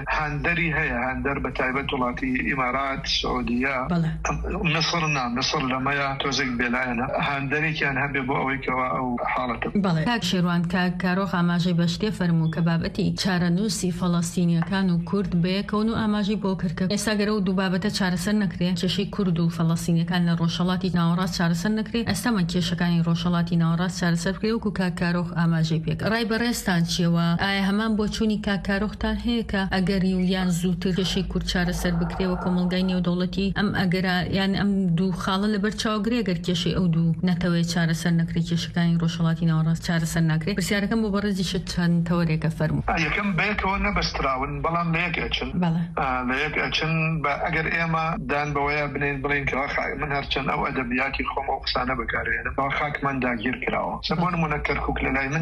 هندري هي هندر بتايبة طلاتي إمارات سعودية بله. مصرنا مصر لما يعتزق بلانا هندري كان هبي بوأويك أو حالته بله كاك شروان كاك كاروخ أماجي بشتي فرمو كبابتي چارنوسي فلسطينيا كانوا كرد بيكونوا أماجي بوكركب إساقروا دوبابتا چارسر نكري چشي كردو فلسطينيا كان روشالاتي ناورات چارسر نكري استما چشكاني روشالاتي ناورات چارسر كري وكو كاك كاروخ أماجي بيك راي برستان چيوا آي همان بوچوني كاك كاروخ تان هيكا أقر يويان زوتر چشي كرد چارسر بكري وكو ملغيني ودولتي أم أقر يعني أم دو خالة لبر چاوغري أقر چشي أو دو نتوي چارسر نكري چشكاني روشالاتي ناورات چارسر نكري برسياركم مبارزي شتان توريك فرمو يكم بيك وانا بستراون بلان ليك اچن بله آه ليك اچن با اگر ايما دان بويا بنين بلين كواخا من هرچن او ادبياتي خوم او قسانه بكاري با خاك من داگير كراو سبون منكر خوك للاي من داگير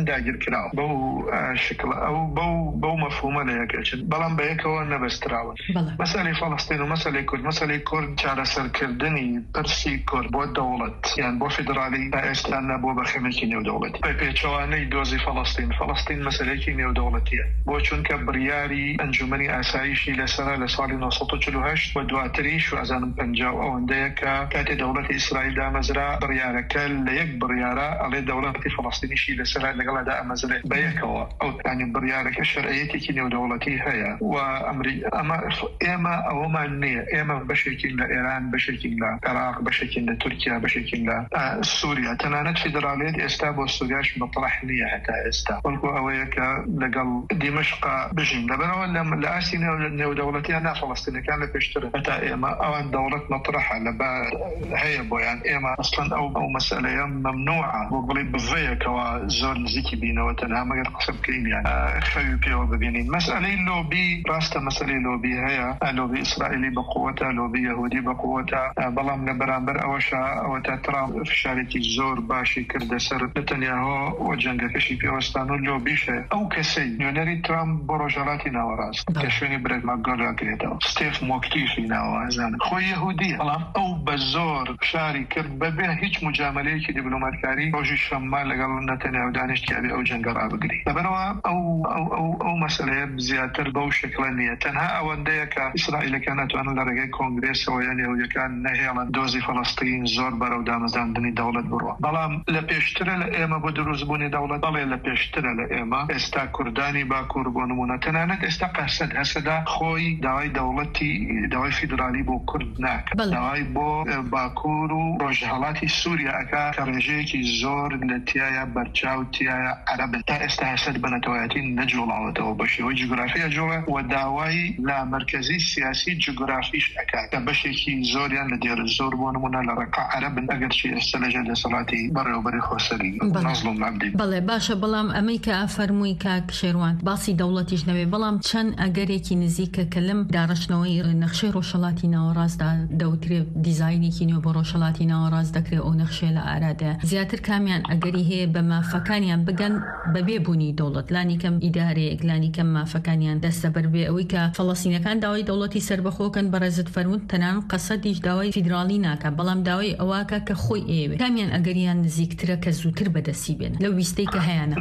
كراو بو شكل أو بو بو مفهومة ليكشن بلان بيكو نبستراو مسألة فلسطين ومسألة كرد مسألة كرد على سر كردني برسي كرد بو دولة يعني بو فيدرالي استنى بو بخمكي نيو دولة بيبيتشواني دوزي فلسطين فلسطين مسألة كي نيو دولتية بو چونك برياري أنجمني أسايشي لسنة لسالي نوسطو چلوهشت ودواتريش وأزان بنجاو أو انديكا كاتي دولة إسرائيل دا مزرع بريارة كال ليك بريارة على دولة فلسطيني شي لسنة لقل دا مزرع بيكوا أو يعني بريارة كشرعيتي كي نيو دولتي هيا وأمريكا أما إما أو ما النية إما بشكل لإيران بشكل لعراق بشكل لتركيا بشكل لسوريا تنانت فيدرالية استابو السورياش مطرح نية حتى استا ولكو أويكا لقل دمشق بجين لبنو لأسي نيو دولتي أنا فلسطيني كان لبشتري حتى إما أو دولة مطرحة لبا هيا بو يعني إما أصلا أو, أو مسألة ممنوعة وقلي بضيك وزول زيكي بينا وتنها ما قصب كين يعني خيو بيو ببينين مسألة لو بي راستا مسألة لو بي هيا لو بي إسرائيلي بقوتها لو بي يهودي بقوتها بلام لبرامبر أوشا أو تترام في شاركي الزور باشي كرد سر نتنياهو وجنجة كشي بيوستانو لو بيشه أو كسي يونري ترام بروجالاتي ناوراز كشوني برد مقال كريتا ستيف موكتيفي ناوازان خو يهودي بلام أو بزور شاري كرد ببه هيج مجاملة كي دبلوماتكاري روجي شمال لقال نتنياهو دانش كابي أو جنجة رابقري لبنوا أو أو أو أو مسألة بزيادة بو شكلانية تنها أو انديك إسرائيل كانت وانا لرقاي كونغريس ويعني ويكان نهي على دوزي فلسطين زور برو دامزان دني دولة بروا بلام لبيشترى لإيما بدروز بوني دولة بلي لبيشترى لإيما استا كرداني باكور بونمونا تنانت استا قاسد هسدا خوي داوي دولتي داوي فيدرالي بو كردناك داوي بو باكورو رجحالاتي سوريا اكا كرجيكي زور لتيايا برچاو تيايا عرب تا استا هسد بنتوياتي نجول عوضو بشيوي جغرافيا جوا وداوي لا مركزي سياسي جغرافيش اكا بشيكي زوريان لدير الزور بونمونا لرقع عرب اگر شي استلجة لصلاتي بري وبري خوصري نظلم عبدي بله باشا بلام امريكا افرموي كاك شيروان باسی دولتی جنوی بلام چند اگرێکی نزیکە کە لەم داڕشتنەوەی نەخشەی ڕۆژهەڵاتی ناوەڕاستدا دەوترێ دیزاینێکی نوێ بۆ ڕۆژهەڵاتی ناوەڕاست دەکرێت ئەو نەخشەیە لە ئارادە زیاتر کامیان ئەگەری هەیە بە مافەکانیان بگەن بەبێ بوونی دەوڵەت لانی کەم ئیدارەیەک لانی کەم مافەکانیان دەستە بەربێ ئەوەی کە فەڵەستینەکان داوای دەوڵەتی سربەخۆکەن بەڕێزت فەرمووت تەنان قەسەدیش داوای فیدراڵی ناکە بەڵام داوای ئەواکە کە خۆی ئێوێ کامیان ئەگەریان نزیکترە کە زووتر بەدەستی بێن لەو ویستەی کە هەیەە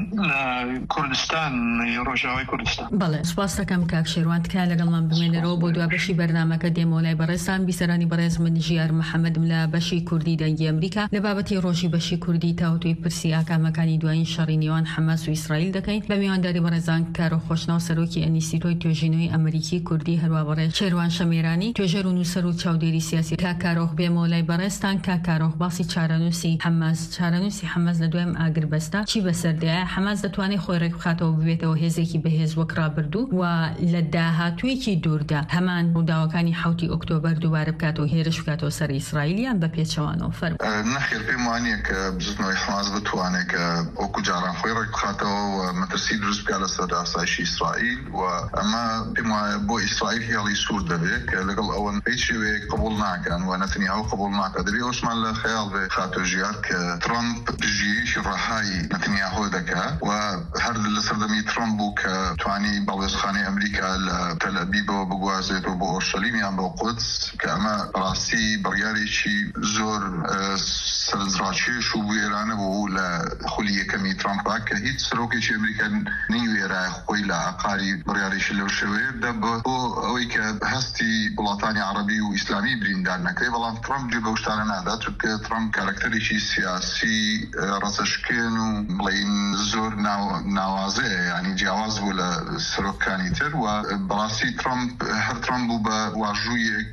کوردستان ڕۆژاوای کوردستان بەڵێ سوپاس دەکەم کاک شێروان تکایە لەگەڵمان بمێنەرەوە بۆ دوا بەشی بەرنامەکە دێمەوەلای بەڕێستان بیسەرانی بەڕێز من ژیار محەممەدم لە بەشی کوردی دەنگی ئەمریکا لە بابەتی ڕۆژی بەشی کوردی تاوتوی پرسی ئاکامەکانی دوایین شەڕی نێوان حەماس و ئیسرائیل دەکەین بە میوانداری بەڕێزان کارۆ خۆشناو سەرۆکی ئەنیستیتۆی توێژینەوەی ئەمریکی کوردی هەروە بەڕێز شێروان شەمێرانی توێژەر و نووسەر و چاودێری سیاسی کاک کارۆخ بێمەوەلای بەڕێستان کاک کارۆخ باسی چارەنووسی حەماس چارەنووسی حەماس لە دوایم ئاگربەستا چی بەسەردایە حەماس دەتوانێت خۆی ڕێک بخاتەوە ببێتەوە هێزێکی بەهێز وەک ڕابردوو و لە داهاتوویەکی دووردا هەمان ڕووداوەکانی حوتی ئۆکتۆبەر دووبارە بکاتەوە هێرش بکاتەوە سەر ئیسرائیلیان بە پێچەوانەوە فەرمووی نەخێر پێم وانییە کە بزنەوەی حەماس بتوانێت کە ئەوکو جاران خۆی ڕێک بخاتەوە و مەترسی دروست بکات لەسەر ئاسایشی ئیسرائیل و ئەمە پێم وایە بۆ ئیسرائیل هێڵی سوور دەبێت کە لەگەڵ ئەوەن هیچ شێوەیەک قبوڵ ناکەن و نەتەنیاهو قبوڵ ناکات دەبێت ئەوشمان لە خەیاڵ بێ خاتۆ ژیار کە ترامپ دژیریشی ڕەهایی نەتەنیاهو دەکات و هەر لە سەردەمی ترامپ بوو کە توانی بەڵێزخانەی ئەمریکا لە تەل ئەبیبەوە بگوازێتەوە بۆ ئۆرشەلیمیان بۆ قودس کە ئەمە ڕاستی بڕیارێکی زۆر سەرنجڕاکێش و وێرانە بوو لە خولی یەکەمی ترامپا کە هیچ سەرۆکێکی ئەمریکا نەیوێرایە خۆی لە عقاری بڕیارێکی لەو شێوەیە بۆ ئەوەی کە هەستی وڵاتانی عەرەبی و ئیسلامی بریندار نەکرێت بەڵام ترامپ گوێ بەو شتانە نادات چونکە ترامپ کارکتەرێکی سیاسی ڕەچەشکێن و بڵێن زۆر ناوازەیە یعنی جیاواز بوو لە سەرۆکەکانی تر و بەڕاستی ترامپ هەر ترامپ بوو بە واژوویەک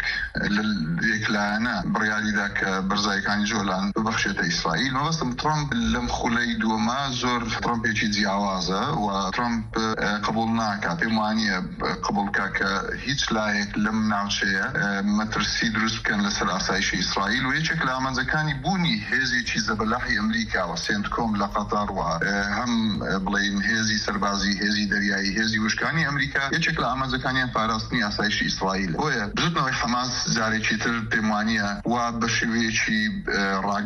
یەکلایەنە بڕیاریدا کە بەرزایەکانی جۆلان ببەخشێتە ئیسرائیل مەبەستم ترامپ لەم خولەی دووەما زۆر ترامپێکی جیاوازە و ترامپ قبول ناکات پێم وانییە قبول کا کە هیچ لایەک لەم ناوچەیە مەترسی دروست بکەن لەسەر ئاسایشی ئیسرائیل و یەکێک لە ئامانجەکانی بوونی هێزێکی زەبەلاحی ئەمریکا و سێنتکۆم لە قەتار و هەم بڵێن هێزی سەربازی هێزی دەریایی هێزی وشکانی ئەمریکا یەکێک لە ئامانجەکانیان پاراستنی ئاسایشی ئیسرائیل بۆیە بزوتنەوەی حەماس جارێکی تر پێم وانییە وا بە شێوەیەکی ڕاگەی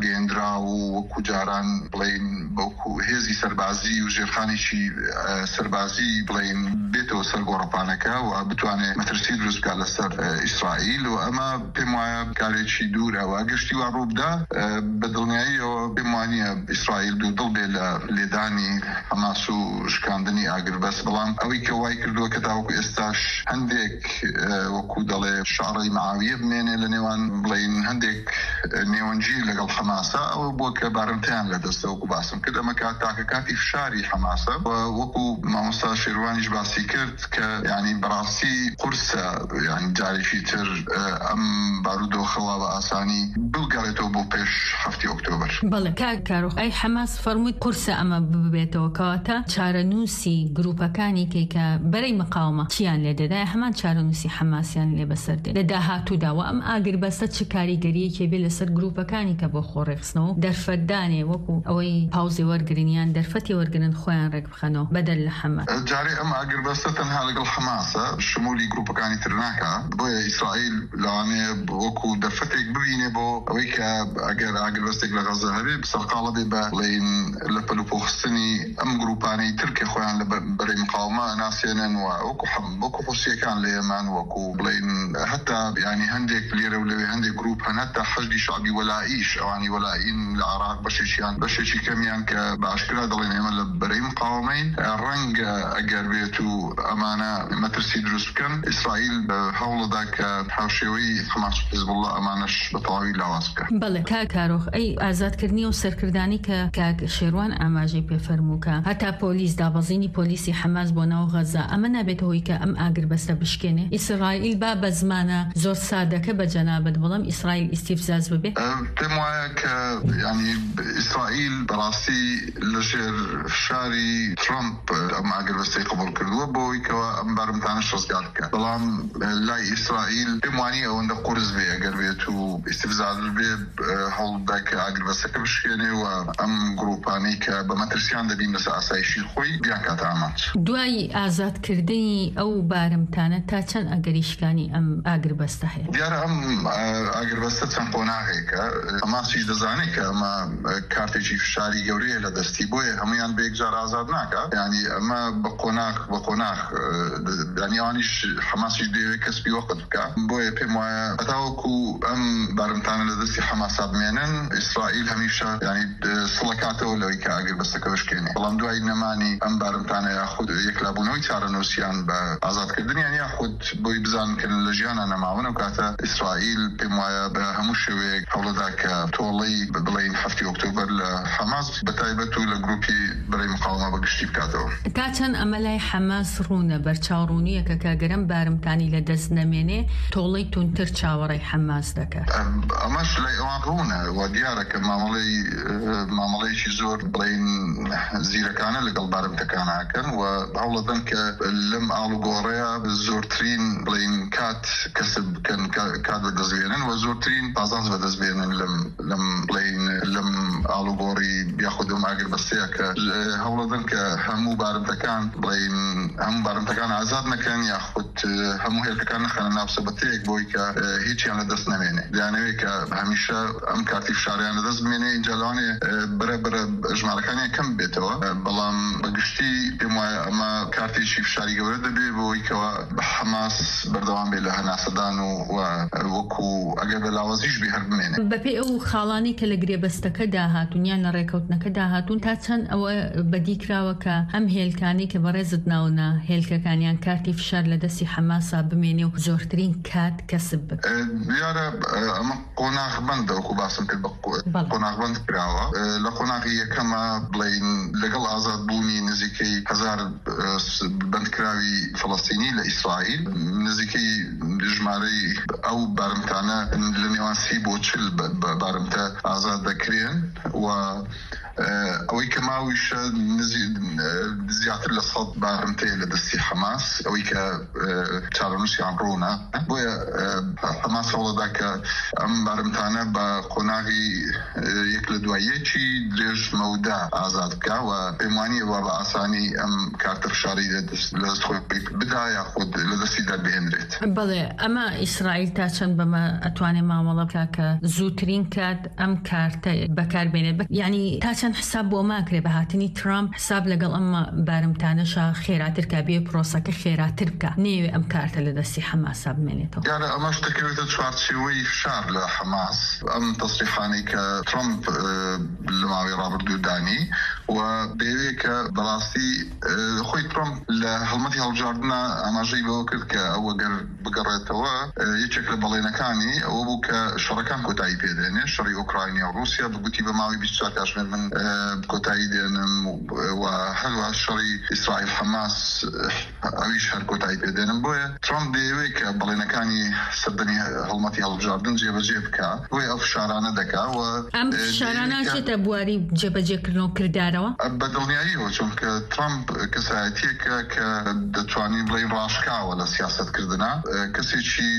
گەیەندرا و وەکو جاران بڵین بەوکو هێزی سەربازی و ژێرخانێکی سەربازی بڵین بێتەوە سەر گۆڕەپانەکە و بتوانێت مەترسی دروست بکات لەسەر ئیسرائیل و ئەمە پێم وایە کارێکی دوورەوە گشتی وا ڕووبدا بە دڵنیاییەوە پێم وانییە ئیسرائیل دوو دڵ بێ لە لێدانی حەماس و شکاندنی ئاگربەست بەڵام ئەوەی کە وای کردووە کە تاوەکو ئێستاش هەندێک وەکو دەڵێ شعڕی مەعاویە بمێنێ لە نێوان بڵین هەندێک نێوەنجی لەگەڵ حەماسە ئەوە بووە کە بارمتیان لە دەستە وەکو باسم کرد ئەمە کات تاکە کاتی فشاری حەماسە وەکو مامۆستا شێروانیش باسی کرد کە یعنی بەڕاستی قورسە یعنی جارێکی تر ئەم بارودۆخەوە بە ئاسانی بگەڕێتەوە بۆ پێش هەفتی ئۆکتۆبر. بەڵێ کاک کارۆخ ئەی حەماس فەرمووی قورسە ئەمە ببێتەوە کەواتە چارەنووسی گروپەکانی کەیکە بەرەی مقاومە چیان لێ دەدای هەمان چارەنووسی حەماسیان لێ بەسەر دێ لە داهاتووداوە ئەم ئاگربەستە چ کاریگەریەکێ بێ لەسەر گروپەکانی کە بۆ خۆڕێخستنەوە دەرفەتدانێ وەکو ئەوەی پاوزی وەرگرنیان دەرفەتی وەرگرن خۆیان ڕێک بخەنەوە بەدەل لە حەماس. جارێ ئەم ئاگربەستە تەنها لەگەڵ حەماسە شمولی گروپەکانی تر ناکە بۆیە ئیسرائیل لەوانەیە وەکو دەرفەتێک ببینێ بۆ ئەوەی کە ئەگەر ئاگربەستێک لە غەزە هەبێ سەرقاڵە بێ بە بڵین لە پەلوپۆخستنی ئەم گروپانەی ترکێ خۆیان لە بەرەی مقاومە ناسێنن و وەکو وەکو حوسیەکان لە یەمان وەکو بڵین هەتا ینی هەندێک لێرە و لەوێ هەندێک گروپ هەن هەتا حەشدی شعبی وەلائیش ئەوانی وەلائین لە عێراق بەشێکیان بەشێکی کەمیان کە باشکرا دەڵێن ئێمە لە بەرەی مقاومەین ڕەنگە ئەگەر بێت و ئەمانە مەترسی دروست بکەن ئیسرائیل هەوڵەدا کە هاوشێوەی حەماس و حیزبوڵڵا ئەمانەش بە تەواوی لاواز بکات. بەڵێ کاک کارۆخ ئەی ئازادکردنی و سەرکردانی کە کاک شێروان ئاماژەی پێفەرمووکە هەتا پۆلیس دابەزینی پۆلیسی حەماس بۆ ناو غەزە ئەمە نابێت هۆی کە ئەم ئاگربەستە بشکێنێ ئیسرائیل با بە زمانە زۆر سادەکە بە جەنابەت بەڵام ئیسرائیل ئیستیفزاز ببێ. پێم وایە کە ینی ئیسرائیل بەڕاستی لەژێر فشاری ترامپ ئەم ئاگربەستەی قبوڵ کردووە بۆی کەوە ئەم بارمتانە شۆزگار بکات بەڵام لای ئیسرائیل پێم وانی ئەوەندە قورس بێ ئەگەر بێت و ئیستیفزاز بێ هەوڵدا کە ئاگربەستەکە بشکێنێ و ئەم گروپانەی کە بە مەترسیان دەبین لەسەر ئاسایشی خۆی بیان کاتە ئامانج. دوای ئازادکردنی ئەو بارمتانە تا چەند ئەگەریشکانی ئەم ئاگربەستە هەیە؟ دیارە ئەم ئاگربەستە چەند قۆناغێکە ئەماسیش دەزانێت کە ئەمە کارتێکی فشاری گەورەیە لە دەستی بۆیە هەمویان بە یەکجار ئازاد ناکات ینی ئەمە بە قۆناغ بە قۆناغ ینی ئەوانیش حەماسیش دەیەوێت کەسبی وەقت بکات بۆیە پێم وایە هەتاوەکو ئەم بارمتانە لە دەستی حەماسا بمێنن ئیسرائیل هەمیشە ینی سڵەکاتەوە لەوەی کە ئاگربەستەکە بشکێنێ بەڵام دوای نەمانی ئەم بارمتانە یاخود یەکلابوونەوەی چارەنووسیان بە ئازادکردنیان یاخود بۆی بزانن کە لە ژیانە نەماونە و کاتە ئیسرائیل پێم وایە بە هەموو شێوەیەک هەوڵەدا کە تۆڵەی بڵین هەفتی ئۆکتۆبەر لە حەماس بەتایبەت و لە گروپی بەرەی مقاومە بەگشتی بکاتەوە. تا چەند ئەمە لای حەماس ڕوونە بەرچاوڕوونیە کە کاگەرم بارمتانی لە دەست نەمێنێ تۆڵەی تونتر چاوەڕێی حەماس دەکات. ئەمەش لای ئەوان ڕوونە و دیارە کە مامەڵەی مامەڵەیەکی زۆر بڵین زیرەکانە لەگەڵ بارمتەکاناکەن و هەوڵەدەن کە لەم ئاڵوگۆڕەیە زۆرترین بڵین کات کەسب بکەن کات بەدەستبێنن و زۆرترین پازانج بەدەستبێنن لەم لەم بڵین لەم ئاڵوگۆڕی یاخود ئەم ئاگربەستەیە کە هەوڵەدەن کە هەموو بارمتەکان بڵین هەموو بارمتەکان ئازاد نەکەن یاخود هەموو هێلکەکان نەخەنە ناو سەبەتەیەک بۆی کە هیچیان لەدەست نەمێنێ دەیانەوێت کە هەمیشە ئەم کارتی فشاریان لەدەست بمێنێ اینجا لەوانێ بەرە بەرە ژمارەکانیان کەم بێتەوە بەڵام بەگشتی پێم وایە ئەمە کارتێکی فشاری گەورە دەبێ بۆی کەوە حەماس بەردەوام بێ لە هەناسەدان و وەکو ئەگەر بە لاوازیش بێ هەر بمێنێ. بەپێی ئەو خاڵانی کە لە گرێبەستەکە داهاتون یان لە ڕێکەوتنەکە داهاتون تا چەند ئەوە بەدیکراوە کە ئەم هێلکانی کە بەڕێزت ناونە هێلکەکانیان کارتی فشار لە دەستی حەماسا بمێنێ و زۆرترین کات کەسب بکە. دیارە ئەمە قۆناغبەندە وەکو باسم کرد بە قۆناغبەند کراوە لە قۆناغی یەکەمە بڵین لەگەڵ ئازادبوونی نزیکەی هەزار بەندکراوی فەڵەستینی لە ئیسرائیل نزیکەی ژمارەی ئەو بارمتانە لە نێوان سی بۆ چل بارمتە ئازاد دەکرێن و ئەوەی کە ماویش زیاتر لە سەد بارمتەیە لە دەستی حەماس ئەوەی کە چارەنووسیان ڕوونە بۆیە حەماس هەوڵەدا کە ئەم بارمتانە بە قۆناغی یەک لە دوایەکی درێژ مەودا ئازاد بکە و پێم وانیە وا بە ئاسانی ئەم کارتە فشاری لە دەست خۆی بدا یاخود لە دەستی دەربهێنرێت. بەڵێ ئەمە ئیسرائیل تا چەند بەمە ئەتوانێ مامەڵە بکە کە زووترین کات ئەم کارتە بەکاربێنێت ینی تا چەند حساب بۆ ماکرێ بە هاتنی ترامپ حساب لەگەڵ ئەمە بارمتانەشە خێراتر کا بێ پرۆسەکە خێراتر بکە نێوێ ئەم کارتە لە دەستی حەماسا بمێنێتەوە. یانە ئەمەش دەکەوێتە چوارچێوەی فشار لە حەماس ئەم تەسریحانەی کە ترامپ لە ماوەی ڕابردوو دانی و دەیەوێت کە بەڕاستی خۆی ترامپ لە هەڵمەتی هەڵبژاردنە ئاماژەی بەوە کرد کە ئەوە گەر بگەڕێتەوە یەکێک لە بەڵێنەکانی ئەوە بوو کە شەڕەکان کۆتایی پێدێنێ شەڕی ئۆکراینیا و رووسیا بگوتی بە ماوەی بیست و چوار کاتژمێر من کۆتایی دێنم و هەروە شەڕی ئیسرائیل حەماس ئەویش هەر کۆتایی پێدێنم بۆیە ترامپ دەیەوێت کە بەڵێنەکانی سەردەمی هەڵمەتی هەڵبژاردن جێبەجێ بکە بۆیە ئەو فشارانە دەکا و ئەم فشارانە چێتە بواری جێبەجێکردنەوە کردارەوە بەدڵنیاییەوە چونکە ترامپ کەسایەتیەکە کە دەتوانین بڵێن ڕاشکاوە لە سیاسەتکردنا کەسێکی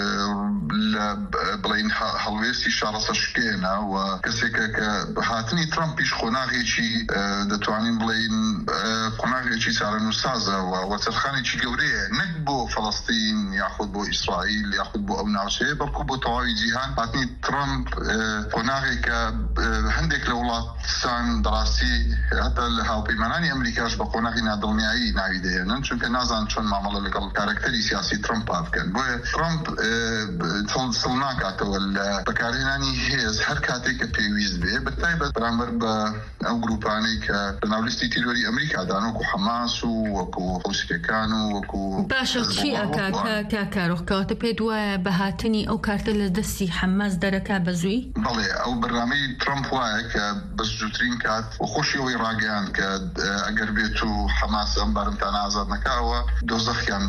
لە بڵین هەڵوێستی شارەسە شکێنە و کەسێکە کە هاتنی ترامپیش خۆناغێکی دەتوانین بڵین قۆناغێکی چارەنووسازە و وەچەرخانێکی گەورەیە نەک بۆ فەڵەستین یاخود بۆ ئیسرائیل یاخود بۆ ئەو ناوچەیە بەڵکو بۆ تەواوی جیهان هاتنی ترامپ قۆناغێکە هەندێک لە وڵاتستان دەڕاستی هەتا لە هاوپەیمانانی ئەمریکاش بە قۆناغی نادڵنیایی ناوی دەهێنن چونکە نازان چۆن مامەڵە لەگەڵ کارکتەری سیاسی ترامپ بکەن بۆیە ترامپ سڵ ناکاتەوە لە بەکارهێنانی هێز هەر کاتێک کە پێویست بێ بەتایبەت بەرامبەر بە ئەو گروپانەی کە لە ناولیستی تیرۆری ئەمریکادان وەکو حەماس و وەکو حوسیەکان و وەکو باشە چی ئەکا تا کارۆخکەوتە پێت وایە بە هاتنی ئەو کارتە لە دەستی حەماس دەرەکا بەزووی؟ بەڵێ ئەو بەرنامەی ترامپ وایە کە بە زووترین کات و خۆشیەوەی ڕاگەیان کە ئەگەر بێت و حەماس ئەم بارمتانە ئازاد نەکاوە دۆزەخیان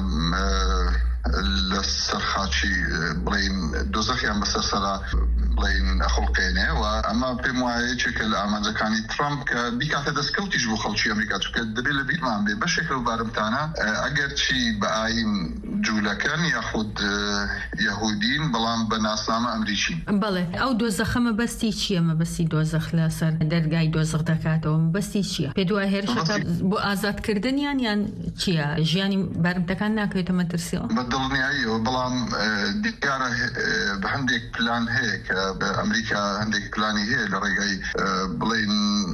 لە سەرخاچی بڵین دۆزەخیان بەسەر سەرا بڵین ئەخڵقێنێ و ئەمە پێم وایە چێکە لە ئامانجەکانی ترامپ کە بیکاتە دەستکەوتیش بۆ خەڵکی ئەمریکا چونکە دەبێت لە بیرمان بێ بەشێک لەو بارمتانە ئەگەر چی بە ئاین جوولەکەن یاخود یەهودین بەڵام بە ناسنامە ئەمریکی. بەڵێ ئەو دۆزەخە مەبەستی چییە؟ مەبەستی دۆزەخ لەسەر دەرگای دۆزەخ دەکاتەوە مەبەستی چییە؟ پێ دوای هێرشەکە بۆ ئازادکردنیان یان چییە؟ ژیانی بارمتەکان ناکەوێتە مەترسیەوە؟ دڵنیاییەوە بەڵام دیارە بە هەندێک پلان هەیە کە بە ئەمریکا هەندێک پلانی هەیە لە ڕێگای بڵین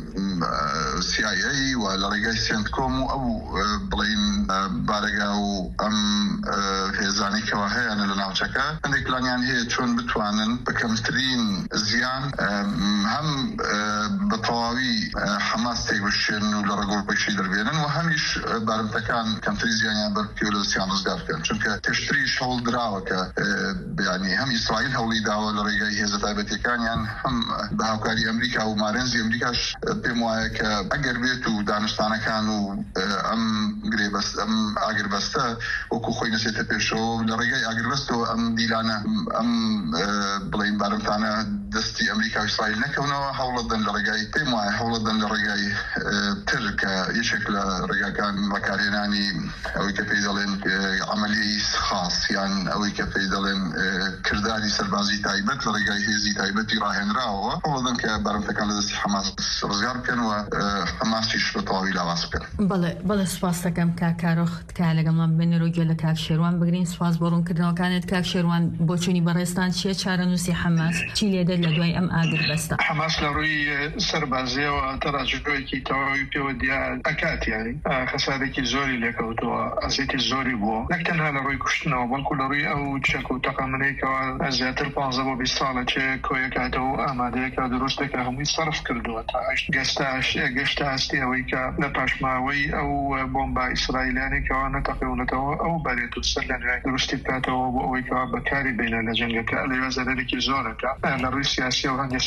سی آی ای و لە ڕێگای سنتکۆم و ئەو بڵین بارەگا و ئەم هێزانی کەوا هەیەە لە ناوچەکە هەندێک پلانیان هەیە چۆن بتوانن بە کەمترین زیان هەم بە تەواوی حەماس تێکبشێن و لە ڕێگۆڵپەشی دەربێنن و هەمیش بارمتەکان کەمتری زیانیان بەرپێ لە دەستیان ڕزگار بکەن چونکە تشتریش هەوڵ دراوە کە بیانی هەم ئیسرائیل هەوڵی داوە لە ڕێگای هێزە تایبەتیەکانیان هەم بە هاوکاری ئەمریکا و مارێنزی ئەمریکاش پێم وایە کە ئەگەر بێت و دانشتانەکان و ئەم گرێبەست ئەم ئاگربەستە وەکو خۆی نەسێتە پێشەوە لە ڕێگای ئاگربەستەوە ئەم دیلانە ئەم بڵین بارمتانە دەستی ئەمریکا و ئیسرائیل نەکەونەوە هەوڵەدەن لە ڕێگای پێم وایە هەوڵەدەن لە ڕێگای تر کە یەکێک لە ڕێگاکان بەکارهێنانی ئەوەی کە پێی دەڵێن عملیی خاص یان ئەوەی کە پێی دەڵێن کردانی سەربازی تایبەت لە ڕێگای هێزی تایبەتی ڕاهێنراوە هەوڵەدەن کە بارمتەکان لە دەستی حەماس ڕزگار بکەن و حەماسیش بە تەواوی لاواز بکەن. بەڵێ بەڵێ سوپاس دەکەم کاکارۆخ تکا لەگەڵمان بنەرۆگوێ لە کاک شێروان بگرین سوپاس بۆ ڕوونکردنەوەکانت کاک شێروان بۆ چوونی بەڕێستان چیە چارەنووسی حەماس چی لێدەر لە دوای ئەم ئاگربەستە؟ حەماس لە ڕووی سەربازیەوە تەڕاجۆیەکی تەواوی پێوە دیار ئەکات یانی خەسارێکی زۆری لێکەوتووە ئەزیێتی زۆری بووە نەک تەنها لە ڕووی کوشتنەوە بەڵکو لە ڕووی ئەو چەک و تەقەمنەیەکەوە زیاتر پانزە بۆ بیست ساڵە چێ کۆیەکاتەوە ئامادەیەکە دروستێکە هەمووی سەرف کردووە تا گەستاش گەشتە هەستی ئەوەی کە لە پاشماوەی ئەو بۆمبا ئیسرائیلانێکەوە نەتەقیونەتەوە ئەو بەرێت و سەر لە نوێ دروستی بکاتەوە بۆ ئەوەی کەوا بەکاری بینە لە جەنگەکە لەوێ زەرێکی زۆرەکە لە ڕووی سیاسی و هەندێک سەرکردەی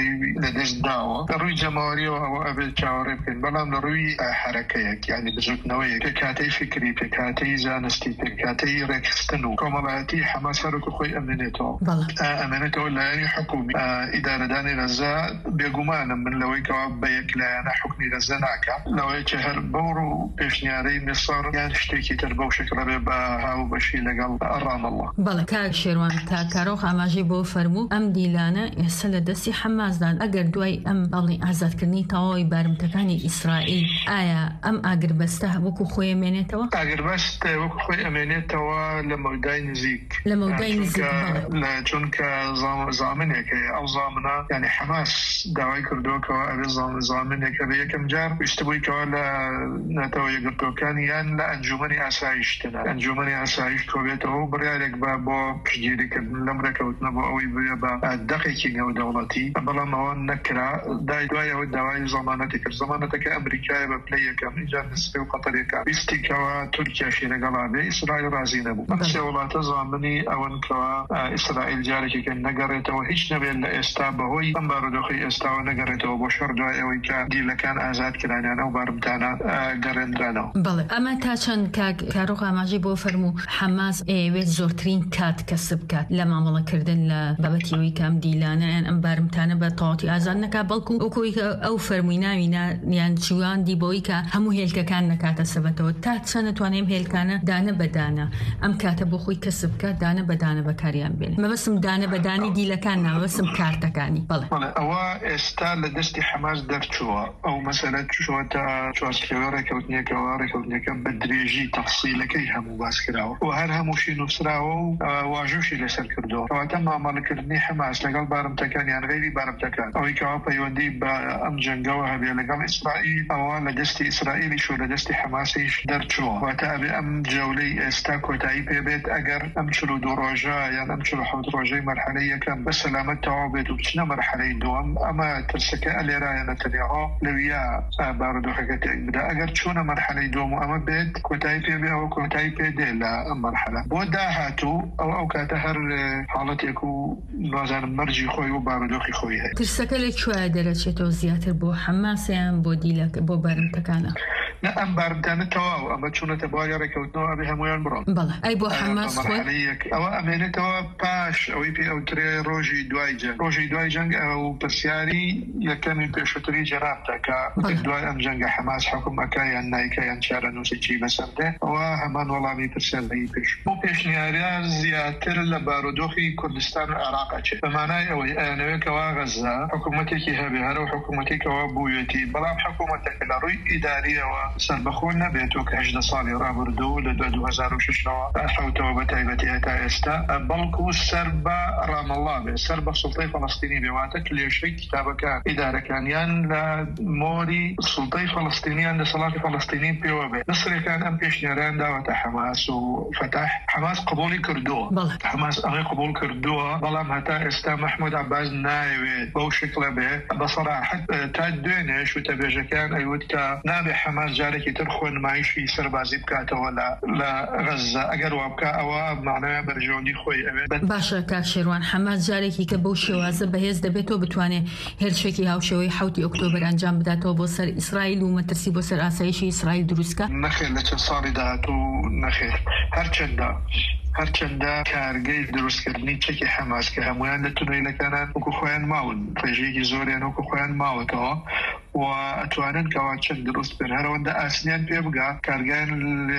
خۆی لەدەست داوە لە ڕووی جەماوەریەوە ئەوە ئەبێت چاوەڕێ بکەین بەڵام لە ڕووی حرەکەیەک یعنی بزوتنەوەیە کە کاتەی فکری پێ کاتەی زانستی پێ کاتەی ڕێکخستن و کۆمەڵایەتی حەماس هەروەکو خۆی ئەمێنێتەوە ئەمێنێتەوە لایەنی حکومی ئیدارەدانی غەزا بێگومانم من لەوەی کەوا بە یەکلایەنە حکمی غەزا ناکە لەوەی چە هەر بەوڕ و پێشنیارەی میسر یان شتێکی تر بەو شکڵە بێ بە هاو بەشی لەگەڵ ڕامەڵڵا. بەڵێ کاک شێروان تا کارۆخ ئاماژەی بۆ فەرموو ئەم دیلانە ئێستا لە دەستی حەماسدان ئەگەر دوای ئەم بەڵێ ئازادکردنی تەواوی بارمتەکانی ئیسرائیل ئایا ئەم ئاگربەستە وەکو خۆی ئەمێنێتەوە؟ ئاگربەست وەکو خۆی ئەمێنێتەوە لە مەودای نزیک لە مەودای نزیک چونکە زامنێکە ئەو زامنە یعنی حەماس داوای کردووەکەوە ئەوێ زامنێکە بە یەکەم جار ویستبوویکەوە لە نەتەوە یەکگرتوەکانی یان لە ئەنجومەنی ئاسایشتنە ئەنجومەنی ئاسایش کۆبێتەوە و بڕیارێک بە بۆ پشتگیریکردن لەم ڕێکەوتنە بۆ ئەوەی بێ بە دەقێکی نێودەوڵەتی بەڵام ئەوە نەکرا دای دوای ئەوە داوای زەمانەتی کرد زەمانەتەکە ئەمریکای بە پلەی یەکەم ئیجاد نسبەی و قەتەرێکە ویستیکەوە تورکیاشی لەگەڵا بێ ئیسرائیل رازی نەبوو مەسێ وڵاتە زامنی ئەوەن کەوە ئیسرائیل جارێکێکە نەگەڕێتەوە هیچ نەبێت لە ئێستا بەهۆی ئەم بارودۆخی ئێستاوە نەگەڕێتەوە بۆ شەر دوای ئەوەی کە دیلەکان ئازاد کرانیانە و بارمتانە گەڕێنرانەوە. بەڵێ ئەمە تا چەند کارۆخ ئاماژەی بۆ فەرموو حەماس ئەوێت زۆرترین کات کەسب کات لە مامەڵەکردن لە بابەتیەوەی کام دیلانە یان ئەم بارمتانە بە تەواوەتی ئازاد نەکات بەڵکو ئەوکۆی ئەو فەرمووی ناوی یان چوان دی بۆی کە هەموو هێلکەکان نەکاتە سەبەتەوە تا چەند نتوانێم هێلکانە دانە بەدانە ئەم کاتە بۆ خۆی کەسب کات دانە بەدانە بەکاریان بێن مەبەسم دانە بەدانی دیلەکان ناوەسم کارتەکانی. بەڵێ ئەوە ئێستا لە دەستی حەماس دەرچووە ئەو مەسەلە چووەتە چوارچێوە ڕێکەوتنیەکەوە ڕێکەوتنیەکە بە درێژی تەفسیلەکەی هەموو باس کراوە و هەر هەمووشی نووسراوە و واژوشی لەسەر کردەوە کەواتە مامەڵەکردنی حەماس لەگەڵ بارمتەکان یان غەیری بارمتەکان ئەوەی کەوا پەیوەندی بە ئەم جەنگەوە هەبێ لەگەڵ ئیسرائیل ئەوە لە دەستی ئیسرائیلیش و لە دەستی حەماسیش دەرچووە واتە ئەبێ ئەم جەولەی ئێستا کۆتایی پێبێت ئەگەر ئەم چل و دوو ڕۆژە یان ئەم چل و حەوت ڕۆژەی مەرحەلەی یەکەم بە سەلامەت تەواو بێت و بچنە مەرحەلەی دووەم ئەمە ترسەکە ئەلێرایە نەتەنیاهۆ لەویا بارودۆخەکە تێک بدا ئەگەر چوونە مەرحەلەی دووەم و ئەمە بێت کۆتایی پێبێ ئەوە کۆتایی پێدێ لە ئەم مەرحەلە بۆ داهاتوو ئەو ئەو کاتە هەر حاڵەتێک و نازانم مەرجی خۆی و بارودۆخی خۆی هەیە. ترسەکە لەکوێ دەرەچێتەوە زیاتر بۆ حەماسیان بۆ دیلەکە بۆ بارمتەکانە؟ نه ئەم بارمتانە تەواو ئەمە چوونەتە بۆی ڕێکەوتنەوە ئەبێ هەمویان بڕۆن. بەڵێ ئەی بۆ حەماس ئەوە ئەمێنێتەوە پاش ئەوەی پێ ئەوترێ ڕۆژی دوای جەنگ ڕۆژی دوای جەنگ ئەو پرسیاری یەکەمی پێشووتری جەنابتە کە دوای ئەم جەنگە حەماس حکومەکە یان نایکە یان چارە نووسێکی بەسەردێ ئەوە هەمان وەڵامی پرسیارەی پێش بۆ پێشنیاریان زیاتر لە بارودۆخی کوردستان و عێراقەچێت بەمانای ئەوەی ئەیانەوێتەوە غەزا حکوومەتێکی هەبێ هەرو حکوومەتێکەوە بوویەتی بەڵام حکوومەتەکە لە ڕووی ئیداریەوە سەربەخۆ نەبێتەوە کە هەژدە ساڵی ڕابردوو لە دوو هەزار و شەشەوە حوتەوە بە تایبەتی هەتا ئێستا بەڵکو سەر بە ڕامەڵڵا بێ سەر بە سوڵتەی فەڵەستینی بێواتە کلێشەی کتابەکە ئیدارەکانیان لە مۆری سوڵتەی فەڵەستینیان دەسەڵاتی فەڵەستینی پێوە بێ لەسەرەکان ئەم پێشنیاریان داوەتە حەماس و فتح حەماس قبوڵی کردووە حەماس ئەمەی قبوڵ کردووە بەڵام هەتا ئێستا محمود عەباس نایەوێت بەو شکلە بێ بەسەراحەت تا دوێنێ شوتەبێژەکان ئەیوت کە نابێ حەماس جارێکی تر خۆ نمایشی سەربازی بکاتەوە لە غەزا ئەگەر وا بکە ئەوە مانایە بەرژەوەندی خۆی ئەوێت. باشە کاک شێروان حەماس جارێکی کە بەو شێوازە بەهێز دەبێتەوە بتوانێت هێرشێکی هاوشێوەی حوتی ئۆکتۆبەر ئەنجام بداتەوە بۆ سەر ئیسرائیل و مەترسی بۆ سەر ئاسایشی ئیسرائیل دروستکە؟ نەخێر لە چەند ساڵی داهاتوو نەخێر هەرچەندە هەرچەندە کارگەی دروستکردنی چەکی حەماس کە هەمویان لە تونەیلەکانان وەکو خۆیان ماون ڕێژەیەکی زۆریان وەکو خۆیان ماوەتەوە و ئەتوانن کەوا چەند دروست بن هەرەوەندە ئاسنیان پێ بگا کارگایان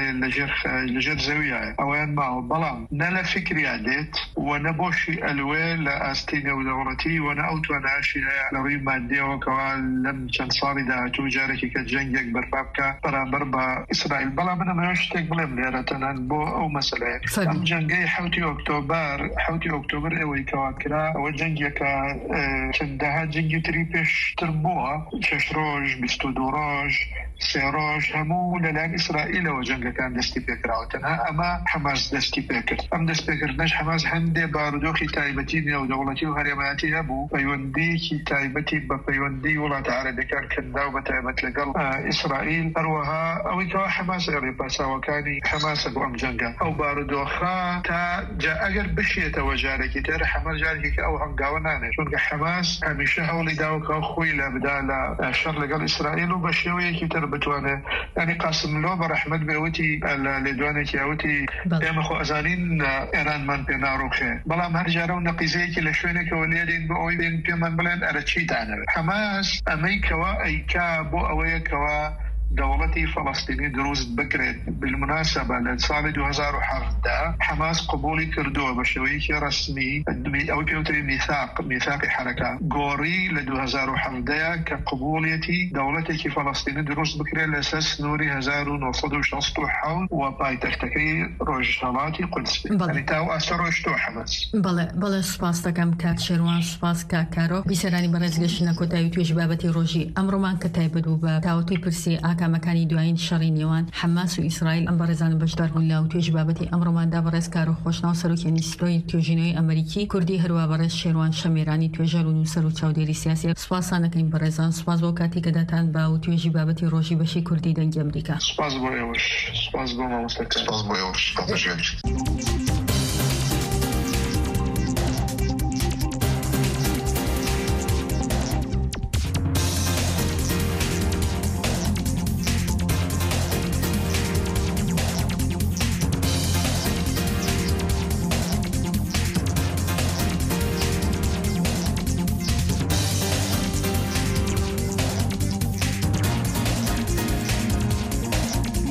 لەژێر زەویایە ئەویان ماوە بەڵام نە لە فکریا دێت و نە بۆشی ئەلوێ لە ئاستی نێودەوڵەتی و نە ئەو توانایشی هەیە لە ڕووی مادیەوە کەوا لەم چەند ساڵی داهاتوو جارێکی کە جەنگێک بەرپا بکە بەرامبەر بە ئیسرائیل بەڵام من ئەمە شتێک بڵێم لێرە تەنان بۆ ئەو مەسەلەیە ئەم جەنگەی حوتی ئۆکتۆبەر حوتی ئۆکتۆبەر ئەوەی کەوا کرا ئەوە جەنگێکە چەندەها جەنگی تری پێشتر بووە شەش ڕۆژ بیست و دوو ڕۆژ سێڕۆژ هەموو لەلایەن ئیسرائیلەوە جەنگەکان دەستی پێکراوە تەنها ئەمە حەماس دەستی پێکرد ئەم دەست پێکردنەش حەماس هەندێ بارودۆخی تایبەتی نێودەوڵەتی و هەرێمایەتی هەبوو پەیوەندیەکی تایبەتی بە پەیوەندی وڵاتە عەرەبیەکان کەندا و بە تایبەت لەگەڵ ئیسرائیل هەروەها ئەوەی کەوا حەماس ئێڕێ پاساوەکانی حەماسە بۆ ئەم جەنگە ئەو بارودۆخە تا جا ئەگەر بشێتەوە جارێکی تر حەماس جارێکی کە ئەو هەنگاوە نانێت چونکە حەماس هەمیشە هەوڵی داوکە خۆی لە بدا لە شەڕ لەگەڵ ئیسرائیل و بە شێوەیەکی تر بتوانێت ینی قاسملۆ بە ڕەحمەت بێوتی لە لێدوانێکی ئەوتی ئێمە خۆ ئەزانین ئێرانمان پێ ناڕوخێ بەڵام هەر جارە و نەقیزەیەکی لە شوێنێکەوە لێدین بۆ ئەوی بێن پێمان بڵێن ئەرە چیتانەوێت حەماس ئەمەی کەوا ئەیکا بۆ ئەوەیە کەوا دولتی فلسطینی دروست بکرێت بالمناسبة لسال دو هزار و هەفت حماس قبولی کردووە بە شێوەیەکی ڕسمی ئەوەی پێوتری میثاق میثاقی حرەکە گۆڕی لە دو هزار و هەفت کە قبولیەتی دولتێکی فلسطینی دروست بکرێت لەسەر سنووری هەزار و نۆسەد و شەست و حەوت و پایتەختەکەی ڕۆژهەڵاتی قودس بێت تا ئاستا ڕۆیشتووە حەماس. بەڵێ بەڵێ سوپاس دەکەم کاک شێروان سوپاس کاک کارۆ بیسەرانی بەڕێزگەشتنە کۆتایی توێژی بابەتی ڕۆژی ئەمڕۆمان کە تایبەت بوو بە تاوەتی پرسی ئاکامەکانی دوایین شەڕی نێوان حەماس و ئیسرائیل ئەم بەڕێزانە بەشدار بوون لە توێژی بابەتی ئەمڕۆماندا بەڕێز کار و خۆشناو سەرۆکی ئینستیتوتی توێژینەوەی ئەمریکی کوردی هەروە بەڕێز شێروان شەمێرانی توێژەر و نووسەر و چاودێری سیاسی سوپاسانەکەین بەڕێزان سوپاس بۆ کاتی کە دەتان با و توێژی بابەتی ڕۆژی بەشی کوردی دەنگی ئەمریکا. سوپاس بۆ ئێوەش سوپاس بۆ مامۆستاکار سوپاس بۆ ئێوەش.